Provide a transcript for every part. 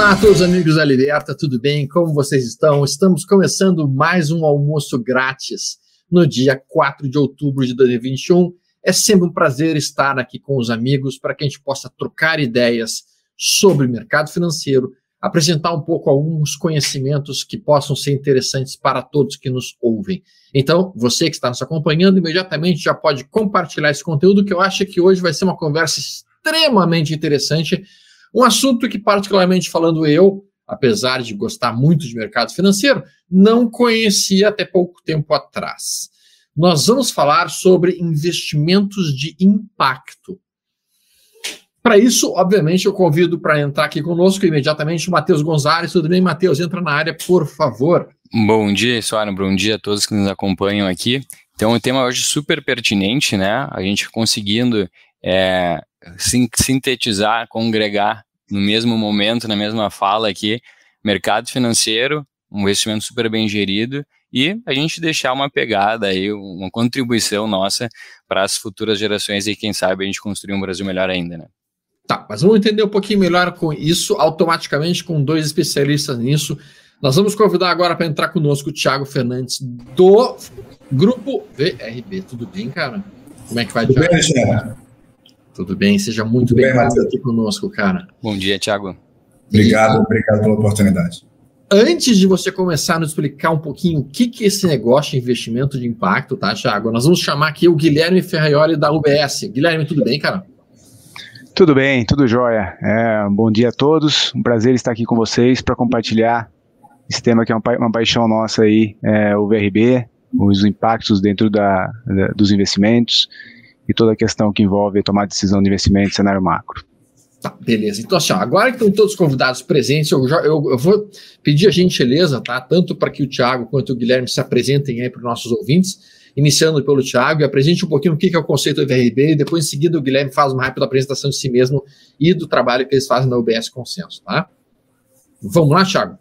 Olá a todos os amigos da Liberta, tudo bem? Como vocês estão? Estamos começando mais um almoço grátis no dia 4 de outubro de 2021. É sempre um prazer estar aqui com os amigos para que a gente possa trocar ideias sobre o mercado financeiro, apresentar um pouco alguns conhecimentos que possam ser interessantes para todos que nos ouvem. Então, você que está nos acompanhando, imediatamente já pode compartilhar esse conteúdo, que eu acho que hoje vai ser uma conversa extremamente interessante. Um assunto que, particularmente falando eu, apesar de gostar muito de mercado financeiro, não conhecia até pouco tempo atrás. Nós vamos falar sobre investimentos de impacto. Para isso, obviamente, eu convido para entrar aqui conosco imediatamente o Matheus Gonzalez. Tudo bem, Matheus? Entra na área, por favor. Bom dia, Soares. Bom dia a todos que nos acompanham aqui. Então, o tema hoje é super pertinente, né? A gente conseguindo sintetizar, congregar no mesmo momento, na mesma fala aqui, mercado financeiro, um investimento super bem gerido e a gente deixar uma pegada aí, uma contribuição nossa para as futuras gerações e quem sabe a gente construir um Brasil melhor ainda, né? Tá, mas vamos entender um pouquinho melhor com isso, automaticamente com dois especialistas nisso. Nós vamos convidar agora para entrar conosco o Thiago Fernandes do Grupo VRB. Tudo bem, cara? Como é que vai, Thiago? Tudo bem, Alexandre? Tudo bem, seja muito bem-vindo aqui conosco, cara. Bom dia, Thiago. Obrigado pela oportunidade. Antes de você começar a nos explicar um pouquinho o que é esse negócio de investimento de impacto, tá, Thiago? Nós vamos chamar aqui o Guilherme Ferraioli da UBS. Guilherme, tudo bem, cara? Tudo bem, tudo jóia. Bom dia a todos, um prazer estar aqui com vocês para compartilhar esse tema que é uma paixão nossa aí, o VRB, os impactos dentro dos investimentos e toda a questão que envolve tomar decisão de investimento em cenário macro. Tá, beleza. Então, assim, agora que estão todos os convidados presentes, eu vou pedir a gentileza, tá? Tanto para que o Thiago quanto o Guilherme se apresentem aí para os nossos ouvintes, iniciando pelo Thiago, e apresente um pouquinho o que é o conceito do VRB, e depois, em seguida, o Guilherme faz uma rápida apresentação de si mesmo e do trabalho que eles fazem na UBS Consenso, tá? Vamos lá, Thiago?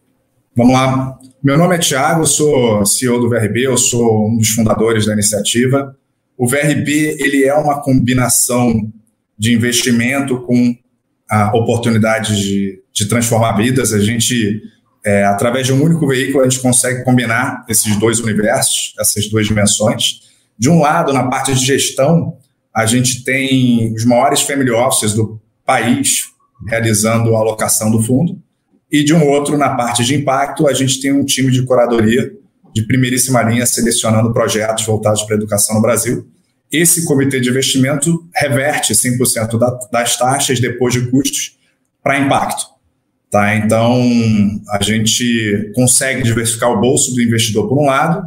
Vamos lá. Meu nome é Thiago, eu sou CEO do VRB, eu sou um dos fundadores da iniciativa. O VRB, ele é uma combinação de investimento com a oportunidade de transformar vidas. A gente, através de um único veículo, a gente consegue combinar esses dois universos, essas duas dimensões. De um lado, na parte de gestão, a gente tem os maiores family offices do país realizando a alocação do fundo. E de um outro, na parte de impacto, a gente tem um time de curadoria de primeiríssima linha selecionando projetos voltados para a educação no Brasil. Esse comitê de investimento reverte 100% das taxas depois de custos para impacto. Tá? Então, a gente consegue diversificar o bolso do investidor por um lado,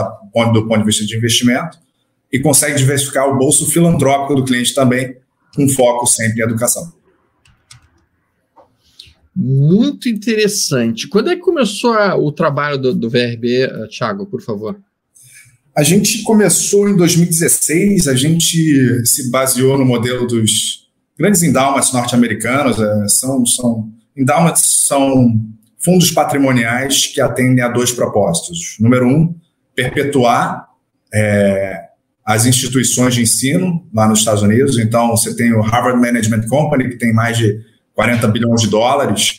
do ponto de vista de investimento, e consegue diversificar o bolso filantrópico do cliente também, com foco sempre em educação. Muito interessante. Quando é que começou o trabalho do VRB, Thiago, por favor? A gente começou em 2016, a gente se baseou no modelo dos grandes endowments norte-americanos. Endowments são fundos patrimoniais que atendem a dois propósitos. Número um, perpetuar as instituições de ensino lá nos Estados Unidos. Então, você tem o Harvard Management Company, que tem mais de 40 bilhões de dólares,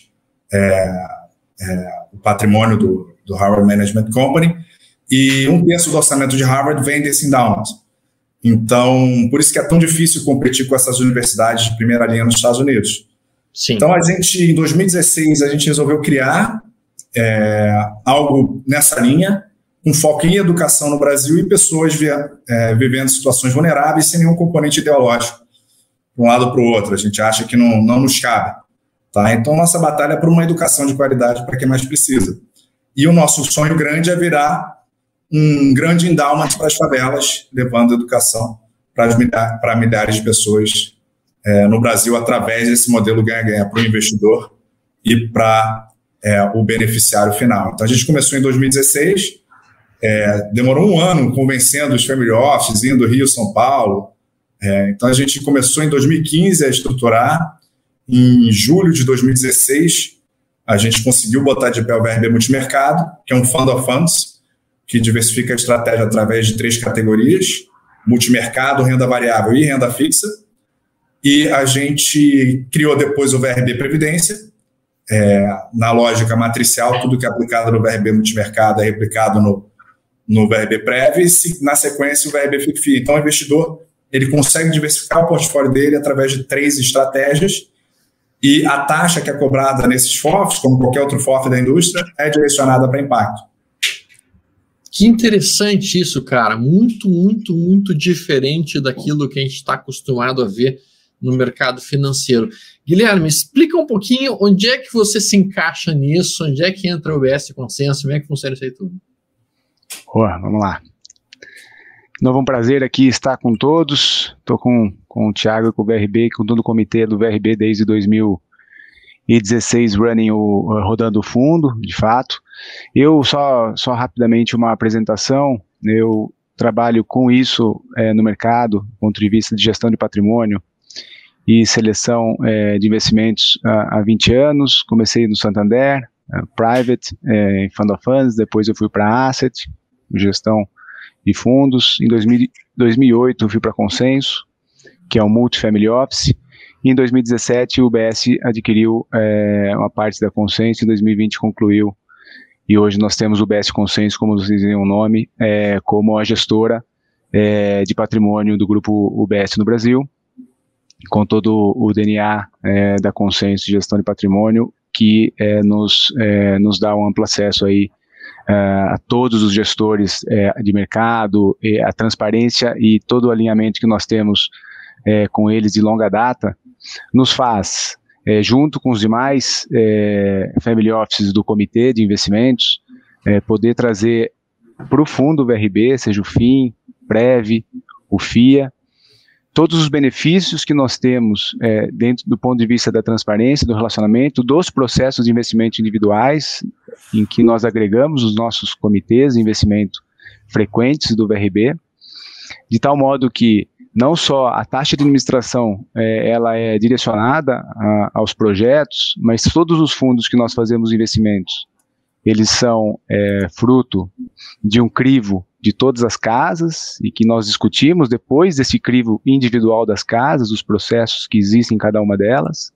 o patrimônio do Harvard Management Company, e 1/3 do orçamento de Harvard vem desse endowment. Então, por isso que é tão difícil competir com essas universidades de primeira linha nos Estados Unidos. Sim. Então, em 2016, a gente resolveu criar algo nessa linha, com foco em educação no Brasil e pessoas vivendo situações vulneráveis sem nenhum componente ideológico, de um lado para o outro. A gente acha que não nos cabe. Tá? Então, nossa batalha é por uma educação de qualidade para quem mais precisa. E o nosso sonho grande é virar um grande endowment para as favelas, levando educação para milhares de pessoas no Brasil, através desse modelo ganha-ganha para o investidor e para o beneficiário final. Então, a gente começou em 2016, demorou um ano convencendo os family offices, indo Rio, São Paulo. Então, a gente começou em 2015 a estruturar. Em julho de 2016, a gente conseguiu botar de pé o VRB Multimercado, que é um fund of funds, que diversifica a estratégia através de 3 categorias: multimercado, renda variável e renda fixa. E a gente criou depois o VRB Previdência, na lógica matricial, tudo que é aplicado no VRB multimercado é replicado no VRB Prev, e na sequência o VRB FICFI. Então o investidor ele consegue diversificar o portfólio dele através de 3 estratégias, e a taxa que é cobrada nesses FOFs, como qualquer outro FOF da indústria, é direcionada para impacto. Que interessante isso, cara. Muito, muito, muito diferente daquilo que a gente está acostumado a ver no mercado financeiro. Guilherme, explica um pouquinho onde é que você se encaixa nisso, onde é que entra o UBS Consenso, como é que funciona isso aí tudo? Boa, vamos lá. Novo, um prazer aqui estar com todos. Estou com o Thiago e com o VRB, com todo o comitê do VRB desde 2016 rodando o fundo, de fato. Eu só rapidamente uma apresentação. Eu trabalho com isso no mercado, do ponto de vista de gestão de patrimônio e seleção de investimentos há 20 anos. Comecei no Santander, Private, em Fund of Funds, depois eu fui para Asset, gestão de fundos. Em 2008 eu fui para Consenso, que é um multifamily office, e em 2017 o UBS adquiriu uma parte da Consenso, em 2020 concluiu, e hoje nós temos o UBS Consenso, como vocês dizem o nome, como a gestora de patrimônio do grupo UBS no Brasil, com todo o DNA da Consenso de gestão de patrimônio, que nos dá um amplo acesso aí a todos os gestores de mercado, a transparência e todo o alinhamento que nós temos com eles de longa data, nos faz, junto com os demais family offices do comitê de investimentos, poder trazer para o fundo VRB, seja o FIM, Prev, o FIA, todos os benefícios que nós temos dentro do ponto de vista da transparência, do relacionamento, dos processos de investimento individuais, em que nós agregamos os nossos comitês de investimento frequentes do VRB, de tal modo que não só a taxa de administração ela é direcionada aos projetos, mas todos os fundos que nós fazemos investimentos, eles são fruto de um crivo de todas as casas, e que nós discutimos depois desse crivo individual das casas, os processos que existem em cada uma delas,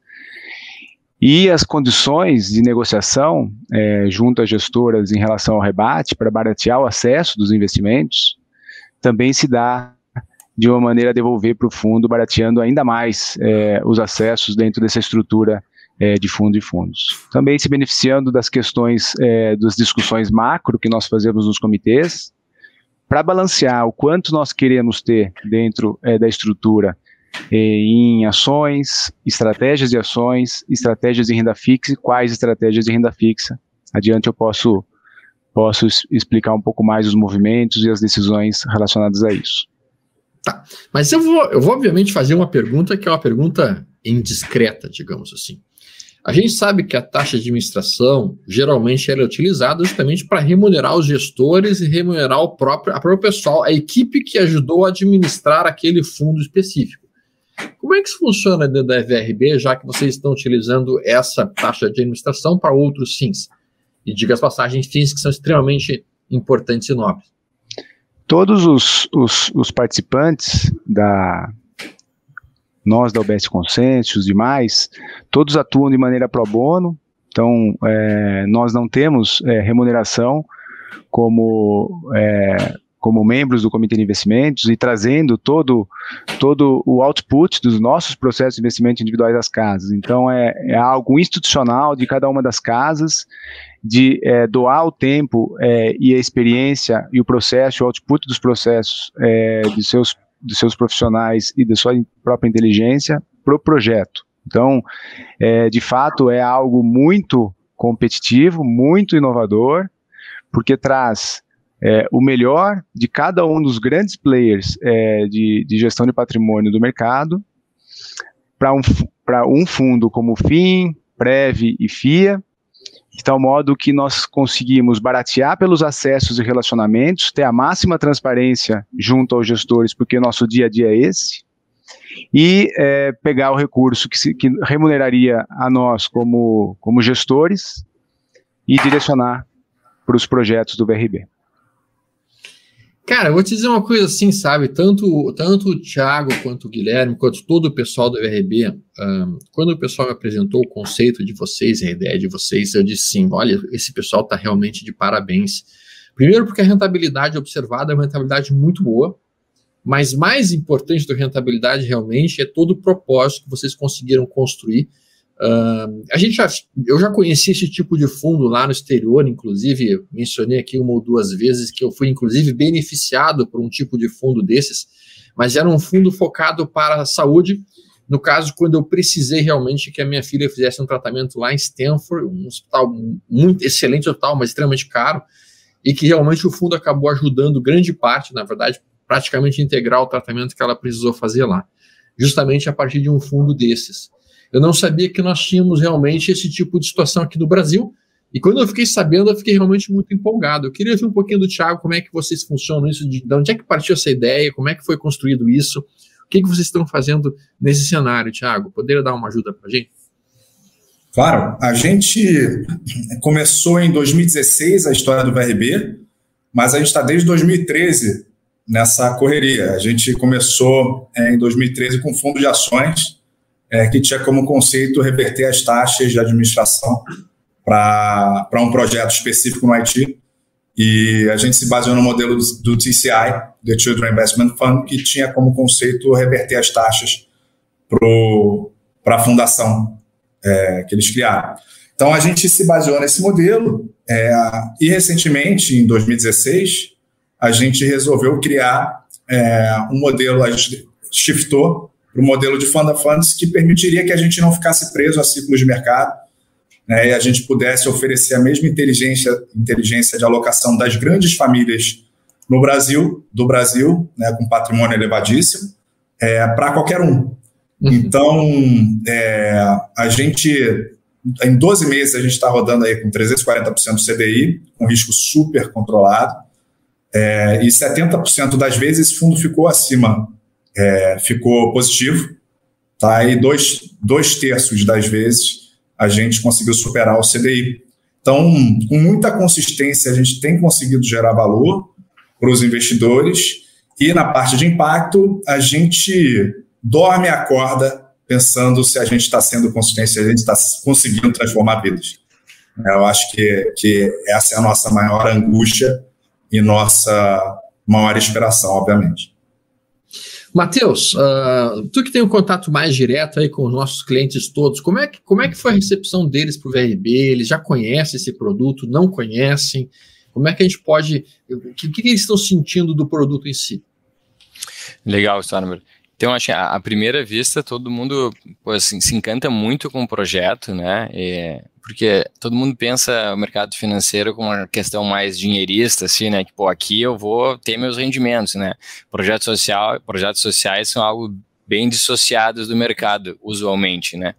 e as condições de negociação junto às gestoras em relação ao rebate, para baratear o acesso dos investimentos, também se dá de uma maneira a devolver para o fundo, barateando ainda mais os acessos dentro dessa estrutura de fundo e fundos. Também se beneficiando das questões, das discussões macro que nós fazemos nos comitês, para balancear o quanto nós queremos ter dentro da estrutura em ações, estratégias de ações, estratégias de renda fixa e quais estratégias de renda fixa. Adiante eu posso explicar um pouco mais os movimentos e as decisões relacionadas a isso. Tá, mas eu vou obviamente fazer uma pergunta que é uma pergunta indiscreta, digamos assim. A gente sabe que a taxa de administração geralmente ela é utilizada justamente para remunerar os gestores e remunerar a próprio pessoal, a equipe que ajudou a administrar aquele fundo específico. Como é que isso funciona dentro da VRB, já que vocês estão utilizando essa taxa de administração para outros fins? E diga as passagens, fins que são extremamente importantes e nobres. Todos os participantes nós da UBS Consenso, os demais, todos atuam de maneira pro bono, então nós não temos remuneração como membros do Comitê de Investimentos, e trazendo todo o output dos nossos processos de investimento individuais das casas. Então é algo institucional de cada uma das casas, de doar o tempo e a experiência e o processo, o output dos processos dos seus profissionais e da sua própria inteligência para o projeto. Então, de fato, é algo muito competitivo, muito inovador, porque traz o melhor de cada um dos grandes players de gestão de patrimônio do mercado para um fundo como o FIM, Prev e FIA, de tal modo que nós conseguimos baratear pelos acessos e relacionamentos, ter a máxima transparência junto aos gestores, porque nosso dia a dia é esse, e pegar o recurso que remuneraria a nós como e direcionar para os projetos do VRB. Cara, eu vou te dizer uma coisa assim, sabe? Tanto o Thiago, quanto o Guilherme, quanto todo o pessoal do VRB, quando o pessoal me apresentou o conceito de vocês, a ideia de vocês, eu disse sim, olha, esse pessoal está realmente de parabéns. Primeiro porque a rentabilidade observada é uma rentabilidade muito boa, mas mais importante do que a rentabilidade realmente é todo o propósito que vocês conseguiram construir. Eu já conheci esse tipo de fundo lá no exterior, inclusive mencionei aqui uma ou duas vezes que eu fui inclusive beneficiado por um tipo de fundo desses, mas era um fundo focado para a saúde, no caso quando eu precisei realmente que a minha filha fizesse um tratamento lá em Stanford, um hospital muito excelente hospital, mas extremamente caro, e que realmente o fundo acabou ajudando grande parte, na verdade praticamente integrar o tratamento que ela precisou fazer lá, justamente a partir de um fundo desses. Eu não sabia que nós tínhamos realmente esse tipo de situação aqui no Brasil, e quando eu fiquei sabendo, eu fiquei realmente muito empolgado. Eu queria ouvir um pouquinho do Thiago, como é que vocês funcionam isso, de onde é que partiu essa ideia, como é que foi construído isso, o que vocês estão fazendo nesse cenário, Thiago? Poderia dar uma ajuda para a gente? Claro, a gente começou em 2016 a história do VRB, mas a gente está desde 2013 nessa correria. A gente começou em 2013 com fundo de ações, que tinha como conceito reverter as taxas de administração para um projeto específico no Haiti. E a gente se baseou no modelo do TCI, The Children Investment Fund, que tinha como conceito reverter as taxas para a fundação que eles criaram. Então, a gente se baseou nesse modelo e, recentemente, em 2016, a gente resolveu criar um modelo, a gente shiftou para o modelo de fund of funds que permitiria que a gente não ficasse preso a ciclos de mercado, né, e a gente pudesse oferecer a mesma inteligência de alocação das grandes famílias do Brasil, né, com patrimônio elevadíssimo, para qualquer um. Então, a gente, em 12 meses, a gente está rodando aí com 340% do CDI, com risco super controlado, e 70% das vezes esse fundo ficou acima, ficou positivo, tá? E dois terços das vezes a gente conseguiu superar o CDI. Então, com muita consistência, a gente tem conseguido gerar valor para os investidores, e na parte de impacto, a gente dorme e acorda pensando se a gente está sendo consistente, se a gente está conseguindo transformar vidas. Eu acho que essa é a nossa maior angústia e nossa maior inspiração, obviamente. Matheus, tu que tem um contato mais direto aí com os nossos clientes todos, como é que foi a recepção deles para o VRB? Eles já conhecem esse produto, não conhecem? Como é que a gente pode... O que eles estão sentindo do produto em si? Legal, Stormer. Então, acho que à primeira vista, todo mundo assim, se encanta muito com o projeto, né? Porque todo mundo pensa o mercado financeiro como uma questão mais dinheirista, assim, né? Que, aqui eu vou ter meus rendimentos, né? Projetos sociais são algo bem dissociados do mercado, usualmente, né?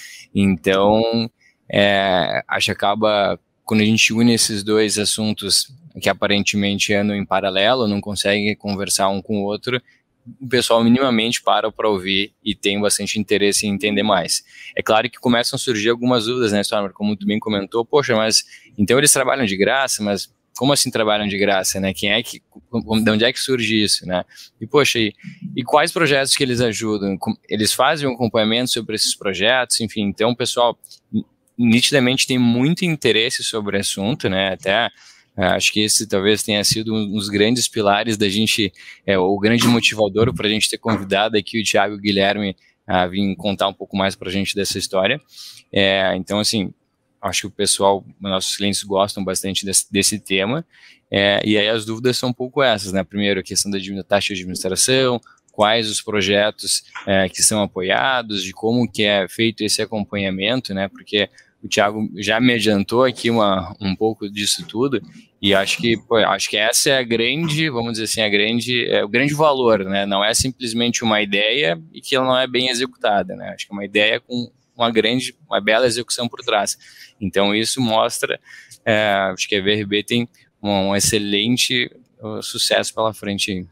Então, acho que acaba, quando a gente une esses dois assuntos que aparentemente andam em paralelo, não conseguem conversar um com o outro, o pessoal minimamente para ouvir e tem bastante interesse em entender mais. É claro que começam a surgir algumas dúvidas, né, Stormer? Como tu bem comentou, poxa, mas então eles trabalham de graça, mas como assim trabalham de graça, né? De onde é que surge isso, né? E, poxa, e quais projetos que eles ajudam? Eles fazem um acompanhamento sobre esses projetos, enfim, então o pessoal nitidamente tem muito interesse sobre o assunto, né? Até acho que esse talvez tenha sido um dos grandes pilares da gente, o grande motivador para a gente ter convidado aqui o Thiago e o Guilherme a vir contar um pouco mais para a gente dessa história. Então, assim, acho que o pessoal, nossos clientes gostam bastante desse tema, e aí as dúvidas são um pouco essas, né? Primeiro, a questão da taxa de administração, quais os projetos que são apoiados, de como que é feito esse acompanhamento, né? Porque o Thiago já me adiantou aqui um pouco disso tudo, e acho que essa é a grande, vamos dizer assim, o grande valor, né? Não é simplesmente uma ideia e que ela não é bem executada, né? Acho que é uma ideia com uma bela execução por trás. Então isso mostra, acho que a VRB tem um excelente sucesso pela frente.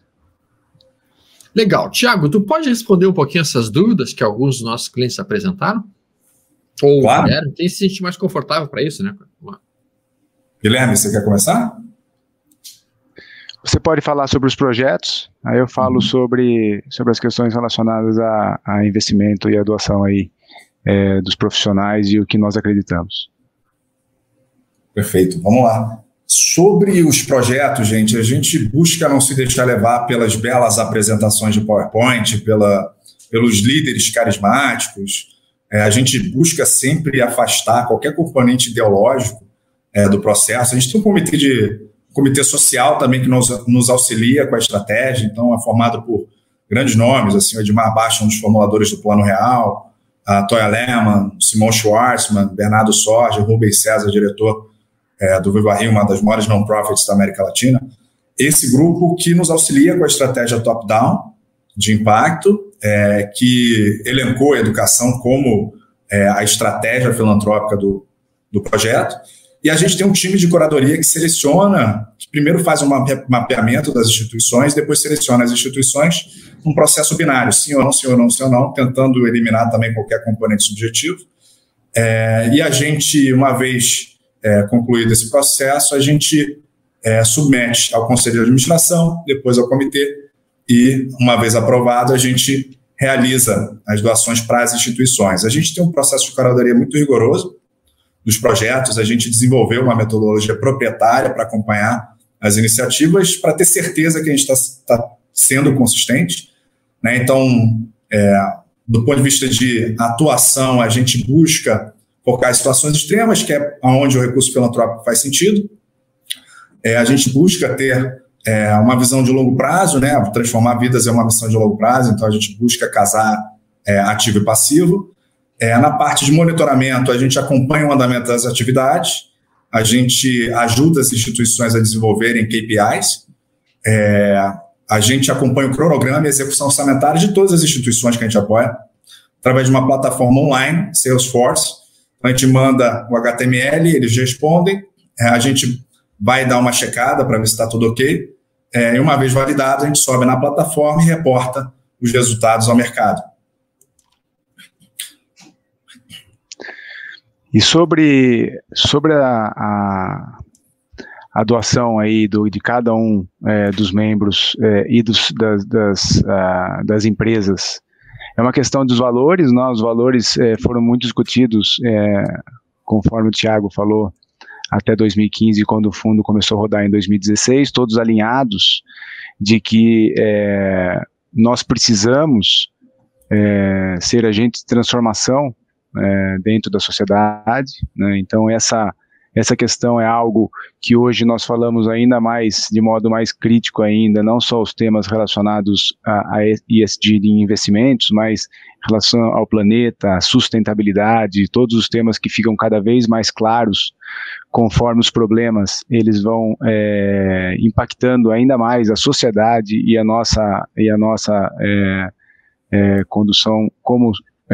Legal. Thiago, tu pode responder um pouquinho essas dúvidas que alguns dos nossos clientes apresentaram? Ou claro. Quem se sente mais confortável para isso, né? Guilherme, você quer começar? Você pode falar sobre os projetos, aí eu falo sobre as questões relacionadas a investimento e a doação aí, dos profissionais e o que nós acreditamos. Perfeito, vamos lá. Sobre os projetos, gente, a gente busca não se deixar levar pelas belas apresentações de PowerPoint, pelos líderes carismáticos. A gente busca sempre afastar qualquer componente ideológico do processo. A gente tem um comitê social também que nos auxilia com a estratégia, então é formado por grandes nomes, assim, o Edmar Baixa, um dos formuladores do Plano Real, a Toya Lehmann, Simon Schwarzman, Bernardo Sorge, Rubens César, diretor do Viva Rio, uma das maiores non-profits da América Latina. Esse grupo que nos auxilia com a estratégia top-down de impacto, que elencou a educação como a estratégia filantrópica do projeto. E a gente tem um time de curadoria que seleciona, que primeiro faz um mapeamento das instituições, depois seleciona as instituições num processo binário, sim ou não, sim ou não, sim ou não, tentando eliminar também qualquer componente subjetivo. E a gente, uma vez concluído esse processo, a gente submete ao Conselho de Administração, depois ao Comitê, e, uma vez aprovado, a gente realiza as doações para as instituições. A gente tem um processo de curadoria muito rigoroso dos projetos, a gente desenvolveu uma metodologia proprietária para acompanhar as iniciativas, para ter certeza que a gente está sendo consistente, né? Então, do ponto de vista de atuação, a gente busca focar em situações extremas, que é onde o recurso filantrópico faz sentido. A gente busca ter uma visão de longo prazo, né? Transformar vidas é uma missão de longo prazo, então a gente busca casar ativo e passivo. Na parte de monitoramento, a gente acompanha o andamento das atividades, a gente ajuda as instituições a desenvolverem KPIs, a gente acompanha o cronograma e a execução orçamentária de todas as instituições que a gente apoia, através de uma plataforma online, Salesforce. A gente manda o HTML, eles respondem, a gente vai dar uma checada para ver se está tudo ok, e uma vez validado, a gente sobe na plataforma e reporta os resultados ao mercado. E sobre a doação aí de cada um dos membros e das empresas, é uma questão dos valores, né? Os valores foram muito discutidos, conforme o Thiago falou, até 2015, quando o fundo começou a rodar em 2016, todos alinhados de que nós precisamos ser agentes de transformação dentro da sociedade, né? Então essa questão é algo que hoje nós falamos ainda mais, de modo mais crítico ainda, não só os temas relacionados a ESG de investimentos, mas em relação ao planeta, a sustentabilidade, todos os temas que ficam cada vez mais claros conforme os problemas eles vão impactando ainda mais a sociedade e a nossa condução como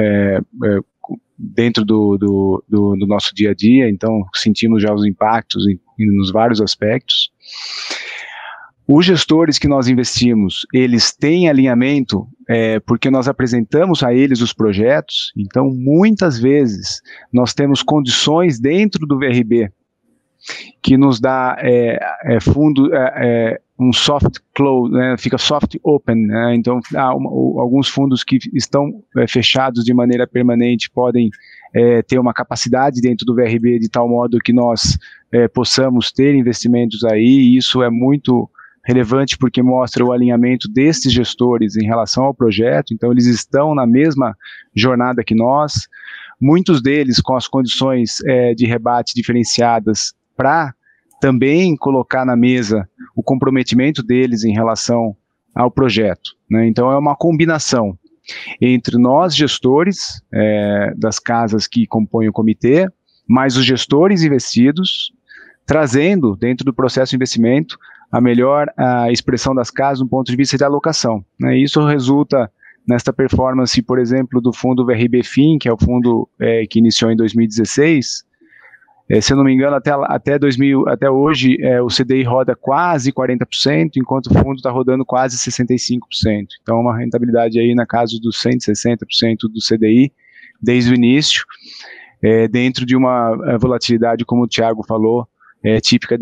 dentro do nosso dia a dia. Então sentimos já os impactos nos vários aspectos. Os gestores que nós investimos, eles têm alinhamento porque nós apresentamos a eles os projetos, então muitas vezes nós temos condições dentro do VRB que nos dá fundo, um soft close, né, fica soft open, né, então alguns fundos que estão fechados de maneira permanente podem ter uma capacidade dentro do VRB de tal modo que nós possamos ter investimentos aí, e isso é muito relevante porque mostra o alinhamento desses gestores em relação ao projeto, então eles estão na mesma jornada que nós, muitos deles com as condições de rebate diferenciadas para também colocar na mesa o comprometimento deles em relação ao projeto, né? Então é uma combinação entre nós gestores das casas que compõem o comitê, mais os gestores investidos, trazendo dentro do processo de investimento a melhor expressão das casas do ponto de vista de alocação, né? Isso resulta nesta performance, por exemplo, do fundo VRB FIM, que é o fundo que iniciou em 2016, se eu não me engano, até hoje, o CDI roda quase 40%, enquanto o fundo está rodando quase 65%. Então, uma rentabilidade aí na casa dos 160% do CDI, desde o início, dentro de uma volatilidade, como o Thiago falou, típica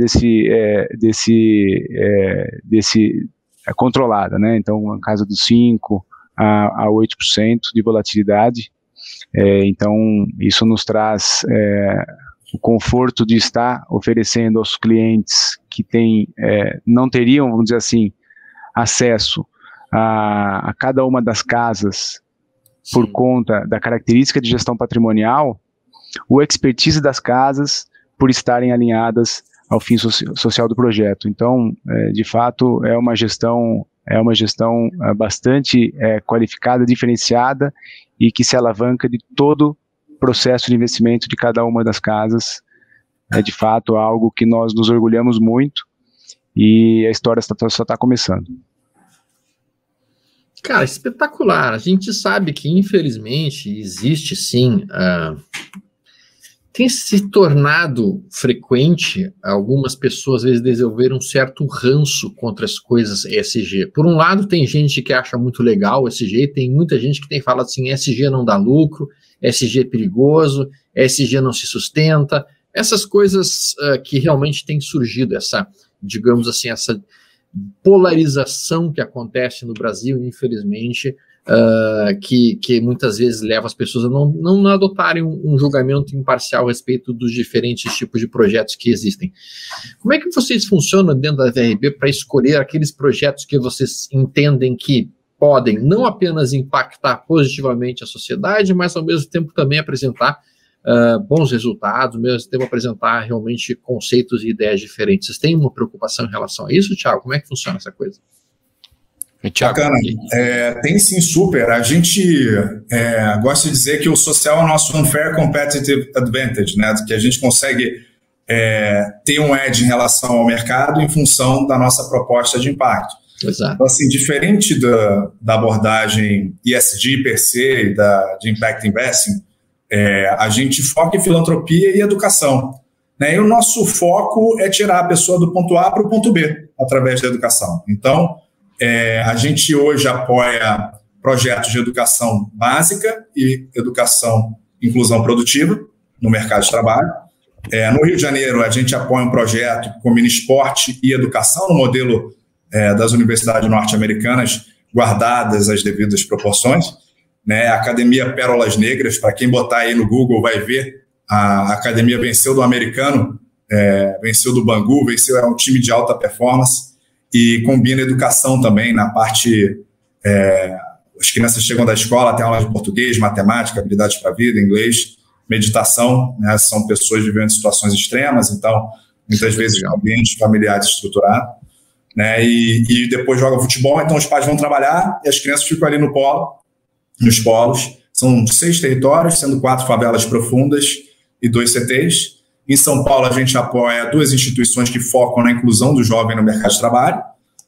controlada, né? Então, na casa dos 5% a 8% de volatilidade. Então, isso nos traz o conforto de estar oferecendo aos clientes que não teriam, vamos dizer assim, acesso a cada uma das casas. Sim. Por conta da característica de gestão patrimonial, o expertise das casas por estarem alinhadas ao fim social do projeto. Então, de fato, é uma gestão bastante qualificada, diferenciada e que se alavanca de todo o processo de investimento de cada uma das casas. É, de fato, algo que nós nos orgulhamos muito e a história só está começando. Cara, espetacular. A gente sabe que, infelizmente, existe sim, tem se tornado frequente algumas pessoas, às vezes, desenvolver um certo ranço contra as coisas ESG. Por um lado, tem gente que acha muito legal o ESG, tem muita gente que tem falado assim, ESG não dá lucro, ESG é perigoso, ESG não se sustenta, essas coisas que realmente têm surgido, digamos assim, essa polarização que acontece no Brasil, infelizmente, que muitas vezes leva as pessoas a não adotarem um julgamento imparcial a respeito dos diferentes tipos de projetos que existem. Como é que vocês funcionam dentro da VRB para escolher aqueles projetos que vocês entendem que podem não apenas impactar positivamente a sociedade, mas ao mesmo tempo também apresentar bons resultados, ao mesmo tempo apresentar realmente conceitos e ideias diferentes? Vocês têm uma preocupação em relação a isso, Thiago? Como é que funciona essa coisa? Bacana. Tem sim, super. A gente gosta de dizer que o social é o nosso unfair competitive advantage, né? Que a gente consegue ter um edge em relação ao mercado em função da nossa proposta de impacto. Exato. Então, assim, diferente da abordagem ESG per se, de Impact Investing, a gente foca em filantropia e educação, né? E o nosso foco é tirar a pessoa do ponto A para o ponto B através da educação. Então, a gente hoje apoia projetos de educação básica e educação inclusão produtiva no mercado de trabalho. No Rio de Janeiro, a gente apoia um projeto que combina esporte e educação no modelo das universidades norte-americanas, guardadas as devidas proporções, né? A Academia Pérolas Negras, para quem botar aí no Google vai ver, a academia venceu do americano, venceu do Bangu, é um time de alta performance, e combina educação também na parte, as crianças chegam da escola, tem aula de português, matemática, habilidades para a vida, inglês, meditação, né? São pessoas vivendo situações extremas, então muitas vezes ambiente familiar desestruturado, né? E depois joga futebol, então os pais vão trabalhar e as crianças ficam ali nos polos. São 6 territórios, sendo 4 favelas profundas e 2 CTs. Em São Paulo, a gente apoia 2 instituições que focam na inclusão do jovem no mercado de trabalho,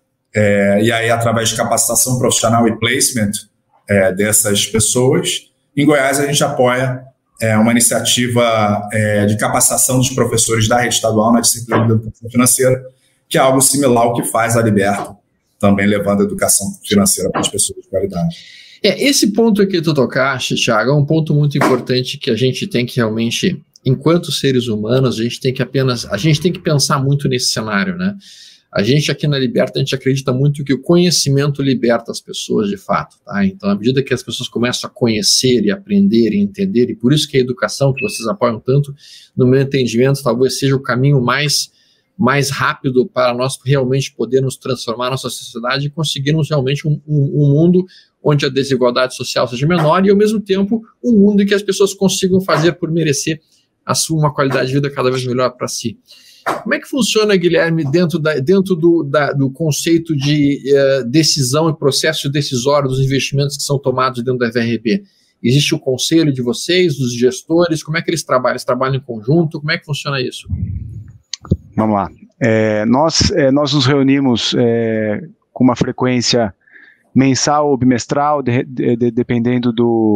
e aí através de capacitação profissional e placement dessas pessoas. Em Goiás, a gente apoia uma iniciativa de capacitação dos professores da rede estadual na disciplina de educação financeira, que é algo similar ao que faz a Liberta, também levando a educação financeira para as pessoas de qualidade. Esse ponto aqui que tu tocaste, Thiago, é um ponto muito importante que a gente tem que realmente, enquanto seres humanos, a gente tem que pensar muito nesse cenário, né? A gente aqui na Liberta, a gente acredita muito que o conhecimento liberta as pessoas de fato, tá? Então, à medida que as pessoas começam a conhecer e aprender e entender, e por isso que a educação, que vocês apoiam tanto, no meu entendimento, talvez seja o caminho mais rápido para nós realmente podermos transformar a nossa sociedade e conseguirmos realmente um mundo onde a desigualdade social seja menor e, ao mesmo tempo, um mundo em que as pessoas consigam fazer por merecer uma qualidade de vida cada vez melhor para si. Como é que funciona, Guilherme, dentro do conceito de decisão e processo decisório dos investimentos que são tomados dentro da VRB? Existe o conselho de vocês, dos gestores? Como é que eles trabalham? Eles trabalham em conjunto? Como é que funciona isso? Vamos lá. Nós nos reunimos com uma frequência mensal ou bimestral, dependendo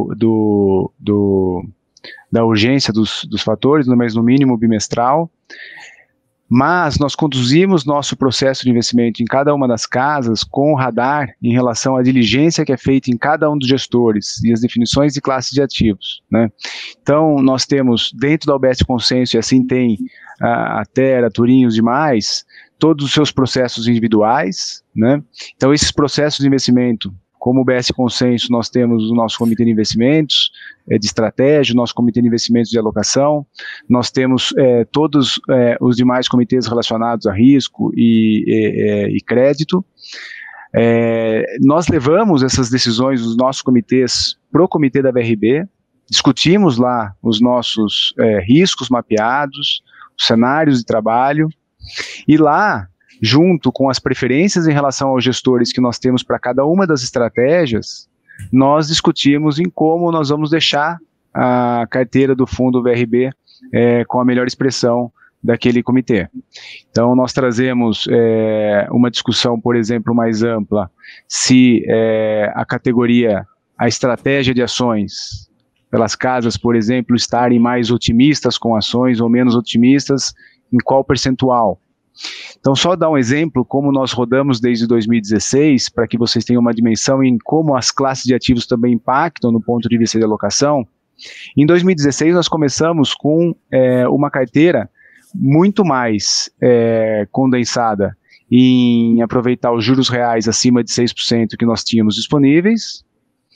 da urgência dos fatores, mas no mínimo bimestral. Mas nós conduzimos nosso processo de investimento em cada uma das casas com o radar em relação à diligência que é feita em cada um dos gestores e as definições de classes de ativos, né? Então, nós temos dentro da UBS Consenso, e assim tem a Terra, Turinhos e demais, todos os seus processos individuais, né? Então, esses processos de investimento, como o BS Consenso, nós temos o nosso comitê de investimentos, de estratégia, o nosso comitê de investimentos de alocação, nós temos todos os demais comitês relacionados a risco e crédito. Nós levamos essas decisões dos nossos comitês para o comitê da VRB, discutimos lá os nossos riscos mapeados, os cenários de trabalho, e lá, junto com as preferências em relação aos gestores que nós temos para cada uma das estratégias, nós discutimos em como nós vamos deixar a carteira do fundo VRB com a melhor expressão daquele comitê. Então, nós trazemos uma discussão, por exemplo, mais ampla, se a categoria, a estratégia de ações, pelas casas, por exemplo, estarem mais otimistas com ações ou menos otimistas, em qual percentual. Então, só dar um exemplo, como nós rodamos desde 2016, para que vocês tenham uma dimensão em como as classes de ativos também impactam no ponto de vista de alocação. Em 2016, nós começamos com uma carteira muito mais condensada em aproveitar os juros reais acima de 6% que nós tínhamos disponíveis,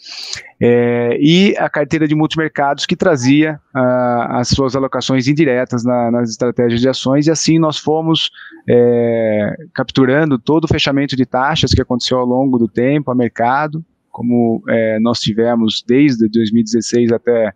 e a carteira de multimercados que trazia as suas alocações indiretas nas estratégias de ações, e assim nós fomos capturando todo o fechamento de taxas que aconteceu ao longo do tempo, a mercado, como nós tivemos desde 2016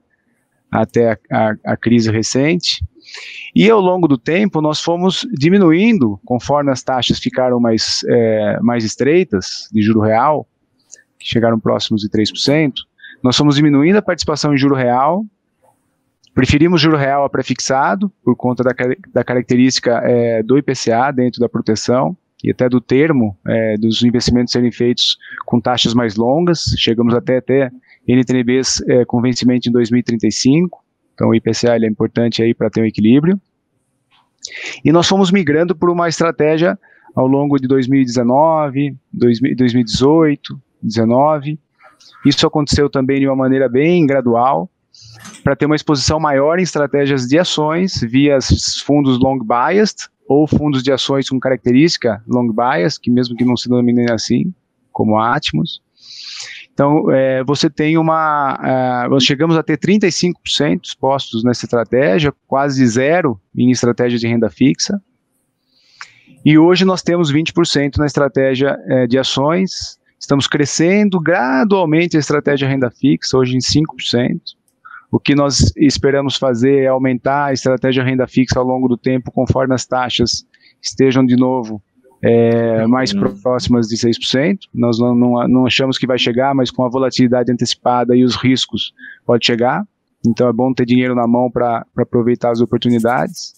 até a crise recente. E ao longo do tempo nós fomos diminuindo, conforme as taxas ficaram mais estreitas de juro real, que chegaram próximos de 3%, nós fomos diminuindo a participação em juro real, preferimos juro real a prefixado, por conta da característica do IPCA dentro da proteção, e até do termo dos investimentos serem feitos com taxas mais longas, chegamos até ter NTNBs com vencimento em 2035, então o IPCA ele é importante aí para ter um equilíbrio. E nós fomos migrando por uma estratégia ao longo de 2019, 2018, 2019. Isso aconteceu também de uma maneira bem gradual, para ter uma exposição maior em estratégias de ações via fundos long biased ou fundos de ações com característica long biased, que mesmo que não se denominem assim, como a Atmos. Então, você tem nós chegamos a ter 35% expostos nessa estratégia, quase zero em estratégia de renda fixa, e hoje nós temos 20% na estratégia de ações. Estamos crescendo gradualmente a estratégia renda fixa, hoje em 5%. O que nós esperamos fazer é aumentar a estratégia renda fixa ao longo do tempo, conforme as taxas estejam de novo mais próximas de 6%. Nós não achamos que vai chegar, mas com a volatilidade antecipada e os riscos pode chegar. Então é bom ter dinheiro na mão para aproveitar as oportunidades.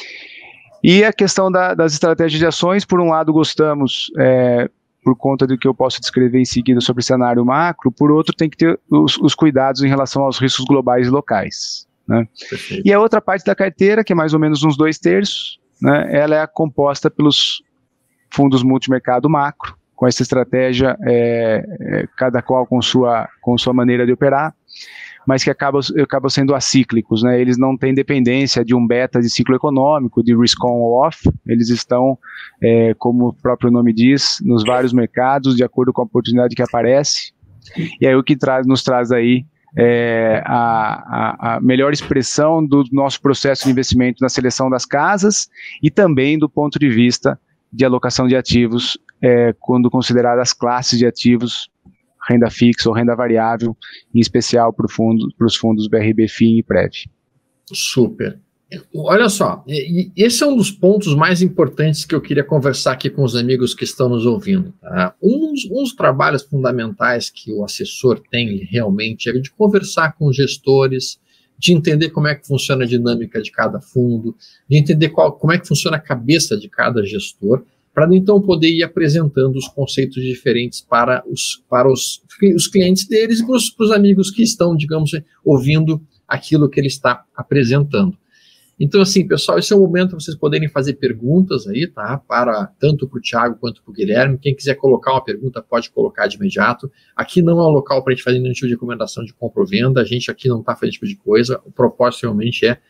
E a questão das estratégias de ações, por um lado gostamos por conta do que eu posso descrever em seguida sobre o cenário macro, por outro tem que ter os cuidados em relação aos riscos globais e locais, né? E a outra parte da carteira, que é mais ou menos uns 2/3, né, ela é composta pelos fundos multimercado macro, com essa estratégia, cada qual com sua maneira de operar, mas que acabam sendo acíclicos, né? Eles não têm dependência de um beta de ciclo econômico, de risk on ou off, eles estão, como o próprio nome diz, nos vários mercados, de acordo com a oportunidade que aparece, e aí o que nos traz aí a melhor expressão do nosso processo de investimento na seleção das casas, e também do ponto de vista de alocação de ativos, quando consideradas as classes de ativos, renda fixa ou renda variável, em especial para os fundos BRB, FIM e PREV. Super. Olha só, esse é um dos pontos mais importantes que eu queria conversar aqui com os amigos que estão nos ouvindo. Tá? Um dos trabalhos fundamentais que o assessor tem realmente é de conversar com os gestores, de entender como é que funciona a dinâmica de cada fundo, de entender como é que funciona a cabeça de cada gestor, para então poder ir apresentando os conceitos diferentes para os clientes deles e para os amigos que estão, digamos, ouvindo aquilo que ele está apresentando. Então, assim, pessoal, esse é o momento para vocês poderem fazer perguntas aí, tá? Tanto para o Thiago quanto para o Guilherme. Quem quiser colocar uma pergunta, pode colocar de imediato. Aqui não é um local para a gente fazer nenhum tipo de recomendação de compra ou venda. A gente aqui não está fazendo esse tipo de coisa. O propósito realmente é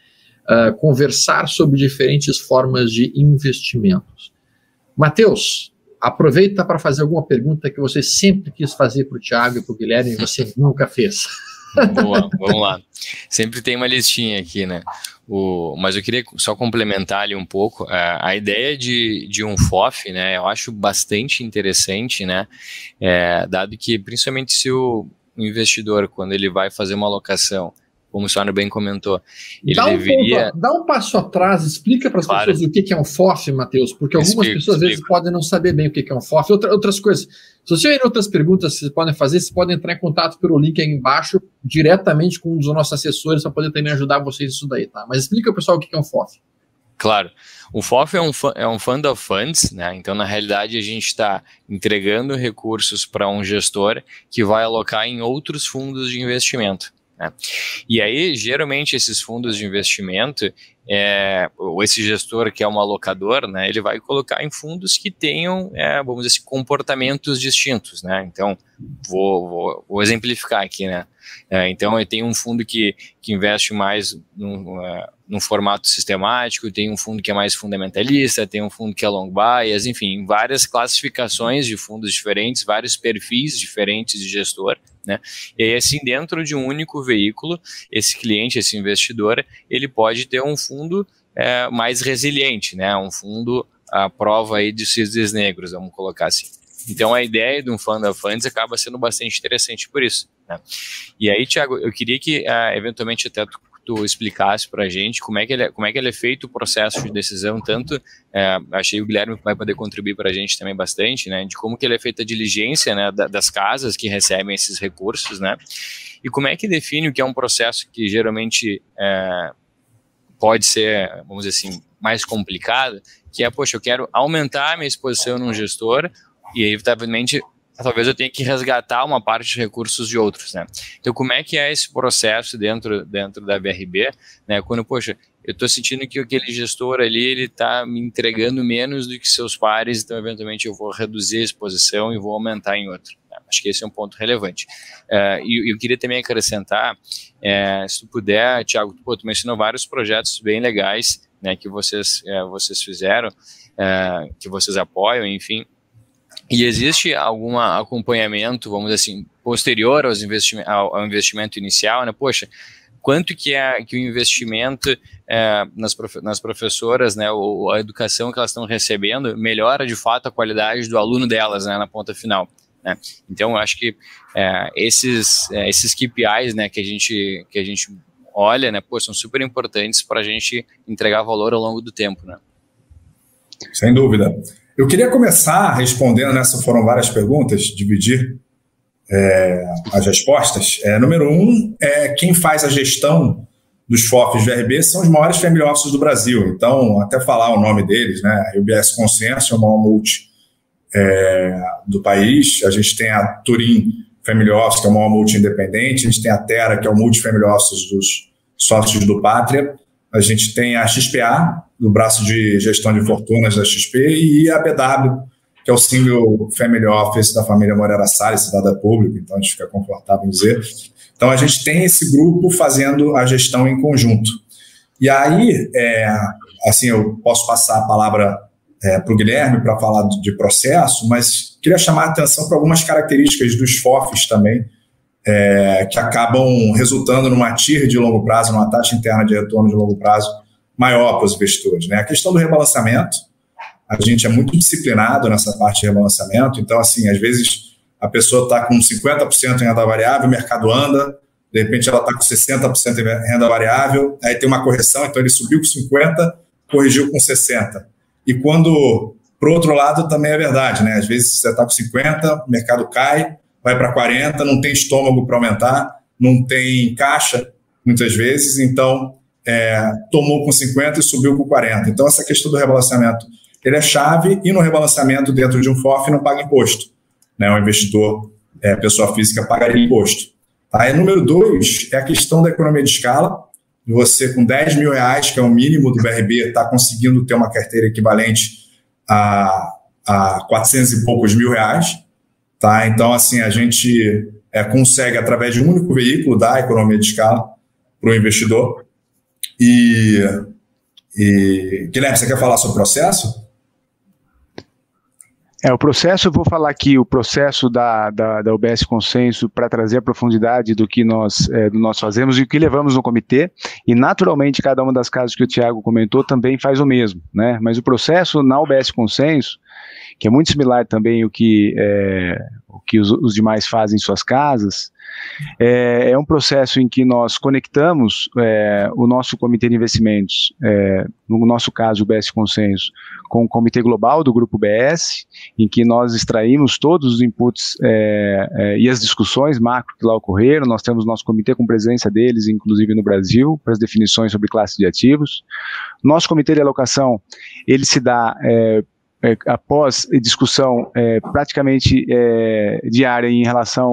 conversar sobre diferentes formas de investimentos. Matheus, aproveita para fazer alguma pergunta que você sempre quis fazer para o Thiago e para o Guilherme e você nunca fez. Boa, vamos lá. Sempre tem uma listinha aqui, né? Mas eu queria só complementar ali um pouco. A ideia de um FOF, né? Eu acho bastante interessante, né? Dado que, principalmente se o investidor, quando ele vai fazer uma alocação, como o senhor bem comentou, ele deveria... Dá um passo atrás, explica para as pessoas o que é um FOF, Matheus, porque algumas pessoas às vezes podem não saber bem o que é um FOF. Outras coisas. Se você tiver outras perguntas que vocês podem fazer, vocês podem entrar em contato pelo link aí embaixo, diretamente com um dos nossos assessores, para poder também ajudar vocês nisso daí, tá? Mas explica, pessoal, o que é um FOF. Claro. O FOF é um Fund of Funds, né? Então, na realidade, a gente está entregando recursos para um gestor que vai alocar em outros fundos de investimento. E aí, geralmente, esses fundos de investimento, ou esse gestor que é um alocador, né, ele vai colocar em fundos que tenham, vamos dizer assim, comportamentos distintos, né? Então, vou exemplificar aqui, né? Então, eu tenho um fundo que investe mais num formato sistemático, tem um fundo que é mais fundamentalista, tem um fundo que é long bias, enfim, várias classificações de fundos diferentes, vários perfis diferentes de gestor, né? E aí, assim, dentro de um único veículo, esse cliente, esse investidor, ele pode ter um fundo mais resiliente, né? Um fundo à prova aí de cisnes negros, vamos colocar assim. Então, a ideia de um Fund of Funds acaba sendo bastante interessante por isso, né? E aí, Thiago, eu queria que, eventualmente, até tu explicasse para a gente como é que ele é feito o processo de decisão, tanto, achei que o Guilherme vai poder contribuir para a gente também bastante, né, de como que ele é feita a diligência, né, das casas que recebem esses recursos, né, e como é que define o que é um processo que geralmente pode ser, vamos dizer assim, mais complicado, que é, poxa, eu quero aumentar a minha exposição num gestor e aí, evidentemente, talvez eu tenha que resgatar uma parte de recursos de outros, né? Então, como é que é esse processo dentro da VRB, né? Quando, poxa, eu estou sentindo que aquele gestor ali, ele está me entregando menos do que seus pares, então, eventualmente, eu vou reduzir a exposição e vou aumentar em outro. Né? Acho que esse é um ponto relevante. E eu queria também acrescentar, se tu puder, Thiago, tu mencionou vários projetos bem legais, né, que vocês fizeram, que vocês apoiam, enfim. E existe algum acompanhamento, vamos dizer assim, posterior ao investimento inicial, né? Poxa, quanto que o investimento nas professoras, né, ou a educação que elas estão recebendo, melhora de fato a qualidade do aluno delas, né, na ponta final, né? Então, eu acho que esses KPIs, né, que a gente olha, né, são super importantes para a gente entregar valor ao longo do tempo, né? Sem dúvida. Eu queria começar respondendo, nessa foram várias perguntas, dividir as respostas. Número 1, quem faz a gestão dos FOFs VRB são os maiores family offices do Brasil. Então, até falar o nome deles, né? A UBS Consenso é o maior multi do país. A gente tem a Turim Family Office, que é o maior multi independente. A gente tem a Terra, que é o multi family office dos sócios do Pátria. A gente tem a XPA, do braço de gestão de fortunas da XP, e a BW, que é o Single Family Office da família Moreira Salles, cidadã pública, então a gente fica confortável em dizer. Então a gente tem esse grupo fazendo a gestão em conjunto. E aí, assim, eu posso passar a palavra para o Guilherme para falar de processo, mas queria chamar a atenção para algumas características dos FOFs também, que acabam resultando numa TIR de longo prazo, numa taxa interna de retorno de longo prazo maior para os investidores, né? A questão do rebalanceamento, a gente é muito disciplinado nessa parte de rebalanceamento, então, assim, às vezes a pessoa está com 50% em renda variável, o mercado anda, de repente ela está com 60% em renda variável, aí tem uma correção, então ele subiu com 50%, corrigiu com 60%. E quando, por outro lado, também é verdade, né? Às vezes você está com 50%, o mercado cai, vai para 40%, não tem estômago para aumentar, não tem caixa, muitas vezes, então tomou com 50% e subiu com 40%. Então, essa questão do rebalanceamento, ele é chave, e no rebalanceamento dentro de um FOF não paga imposto, né? O investidor, pessoa física, pagaria imposto. Tá? E número 2 é a questão da economia de escala. Você, com R$10 mil, que é o mínimo do BRB, está conseguindo ter uma carteira equivalente a 400 e poucos mil reais. Tá? Então, assim, a gente consegue, através de um único veículo, dar economia de escala para o investidor. E Guilherme, você quer falar sobre o processo? O processo, eu vou falar aqui o processo da UBS Consenso para trazer a profundidade do que nós fazemos e o que levamos no comitê, e naturalmente cada uma das casas que o Thiago comentou também faz o mesmo, né? Mas o processo na UBS Consenso, que é muito similar também ao que os demais fazem em suas casas, é um processo em que nós conectamos o nosso comitê de investimentos, no nosso caso o UBS Consenso, com o comitê global do grupo UBS, em que nós extraímos todos os inputs e as discussões macro que lá ocorreram. Nós temos nosso comitê com presença deles, inclusive no Brasil, para as definições sobre classe de ativos. Nosso comitê de alocação, ele se dá após discussão praticamente diária em relação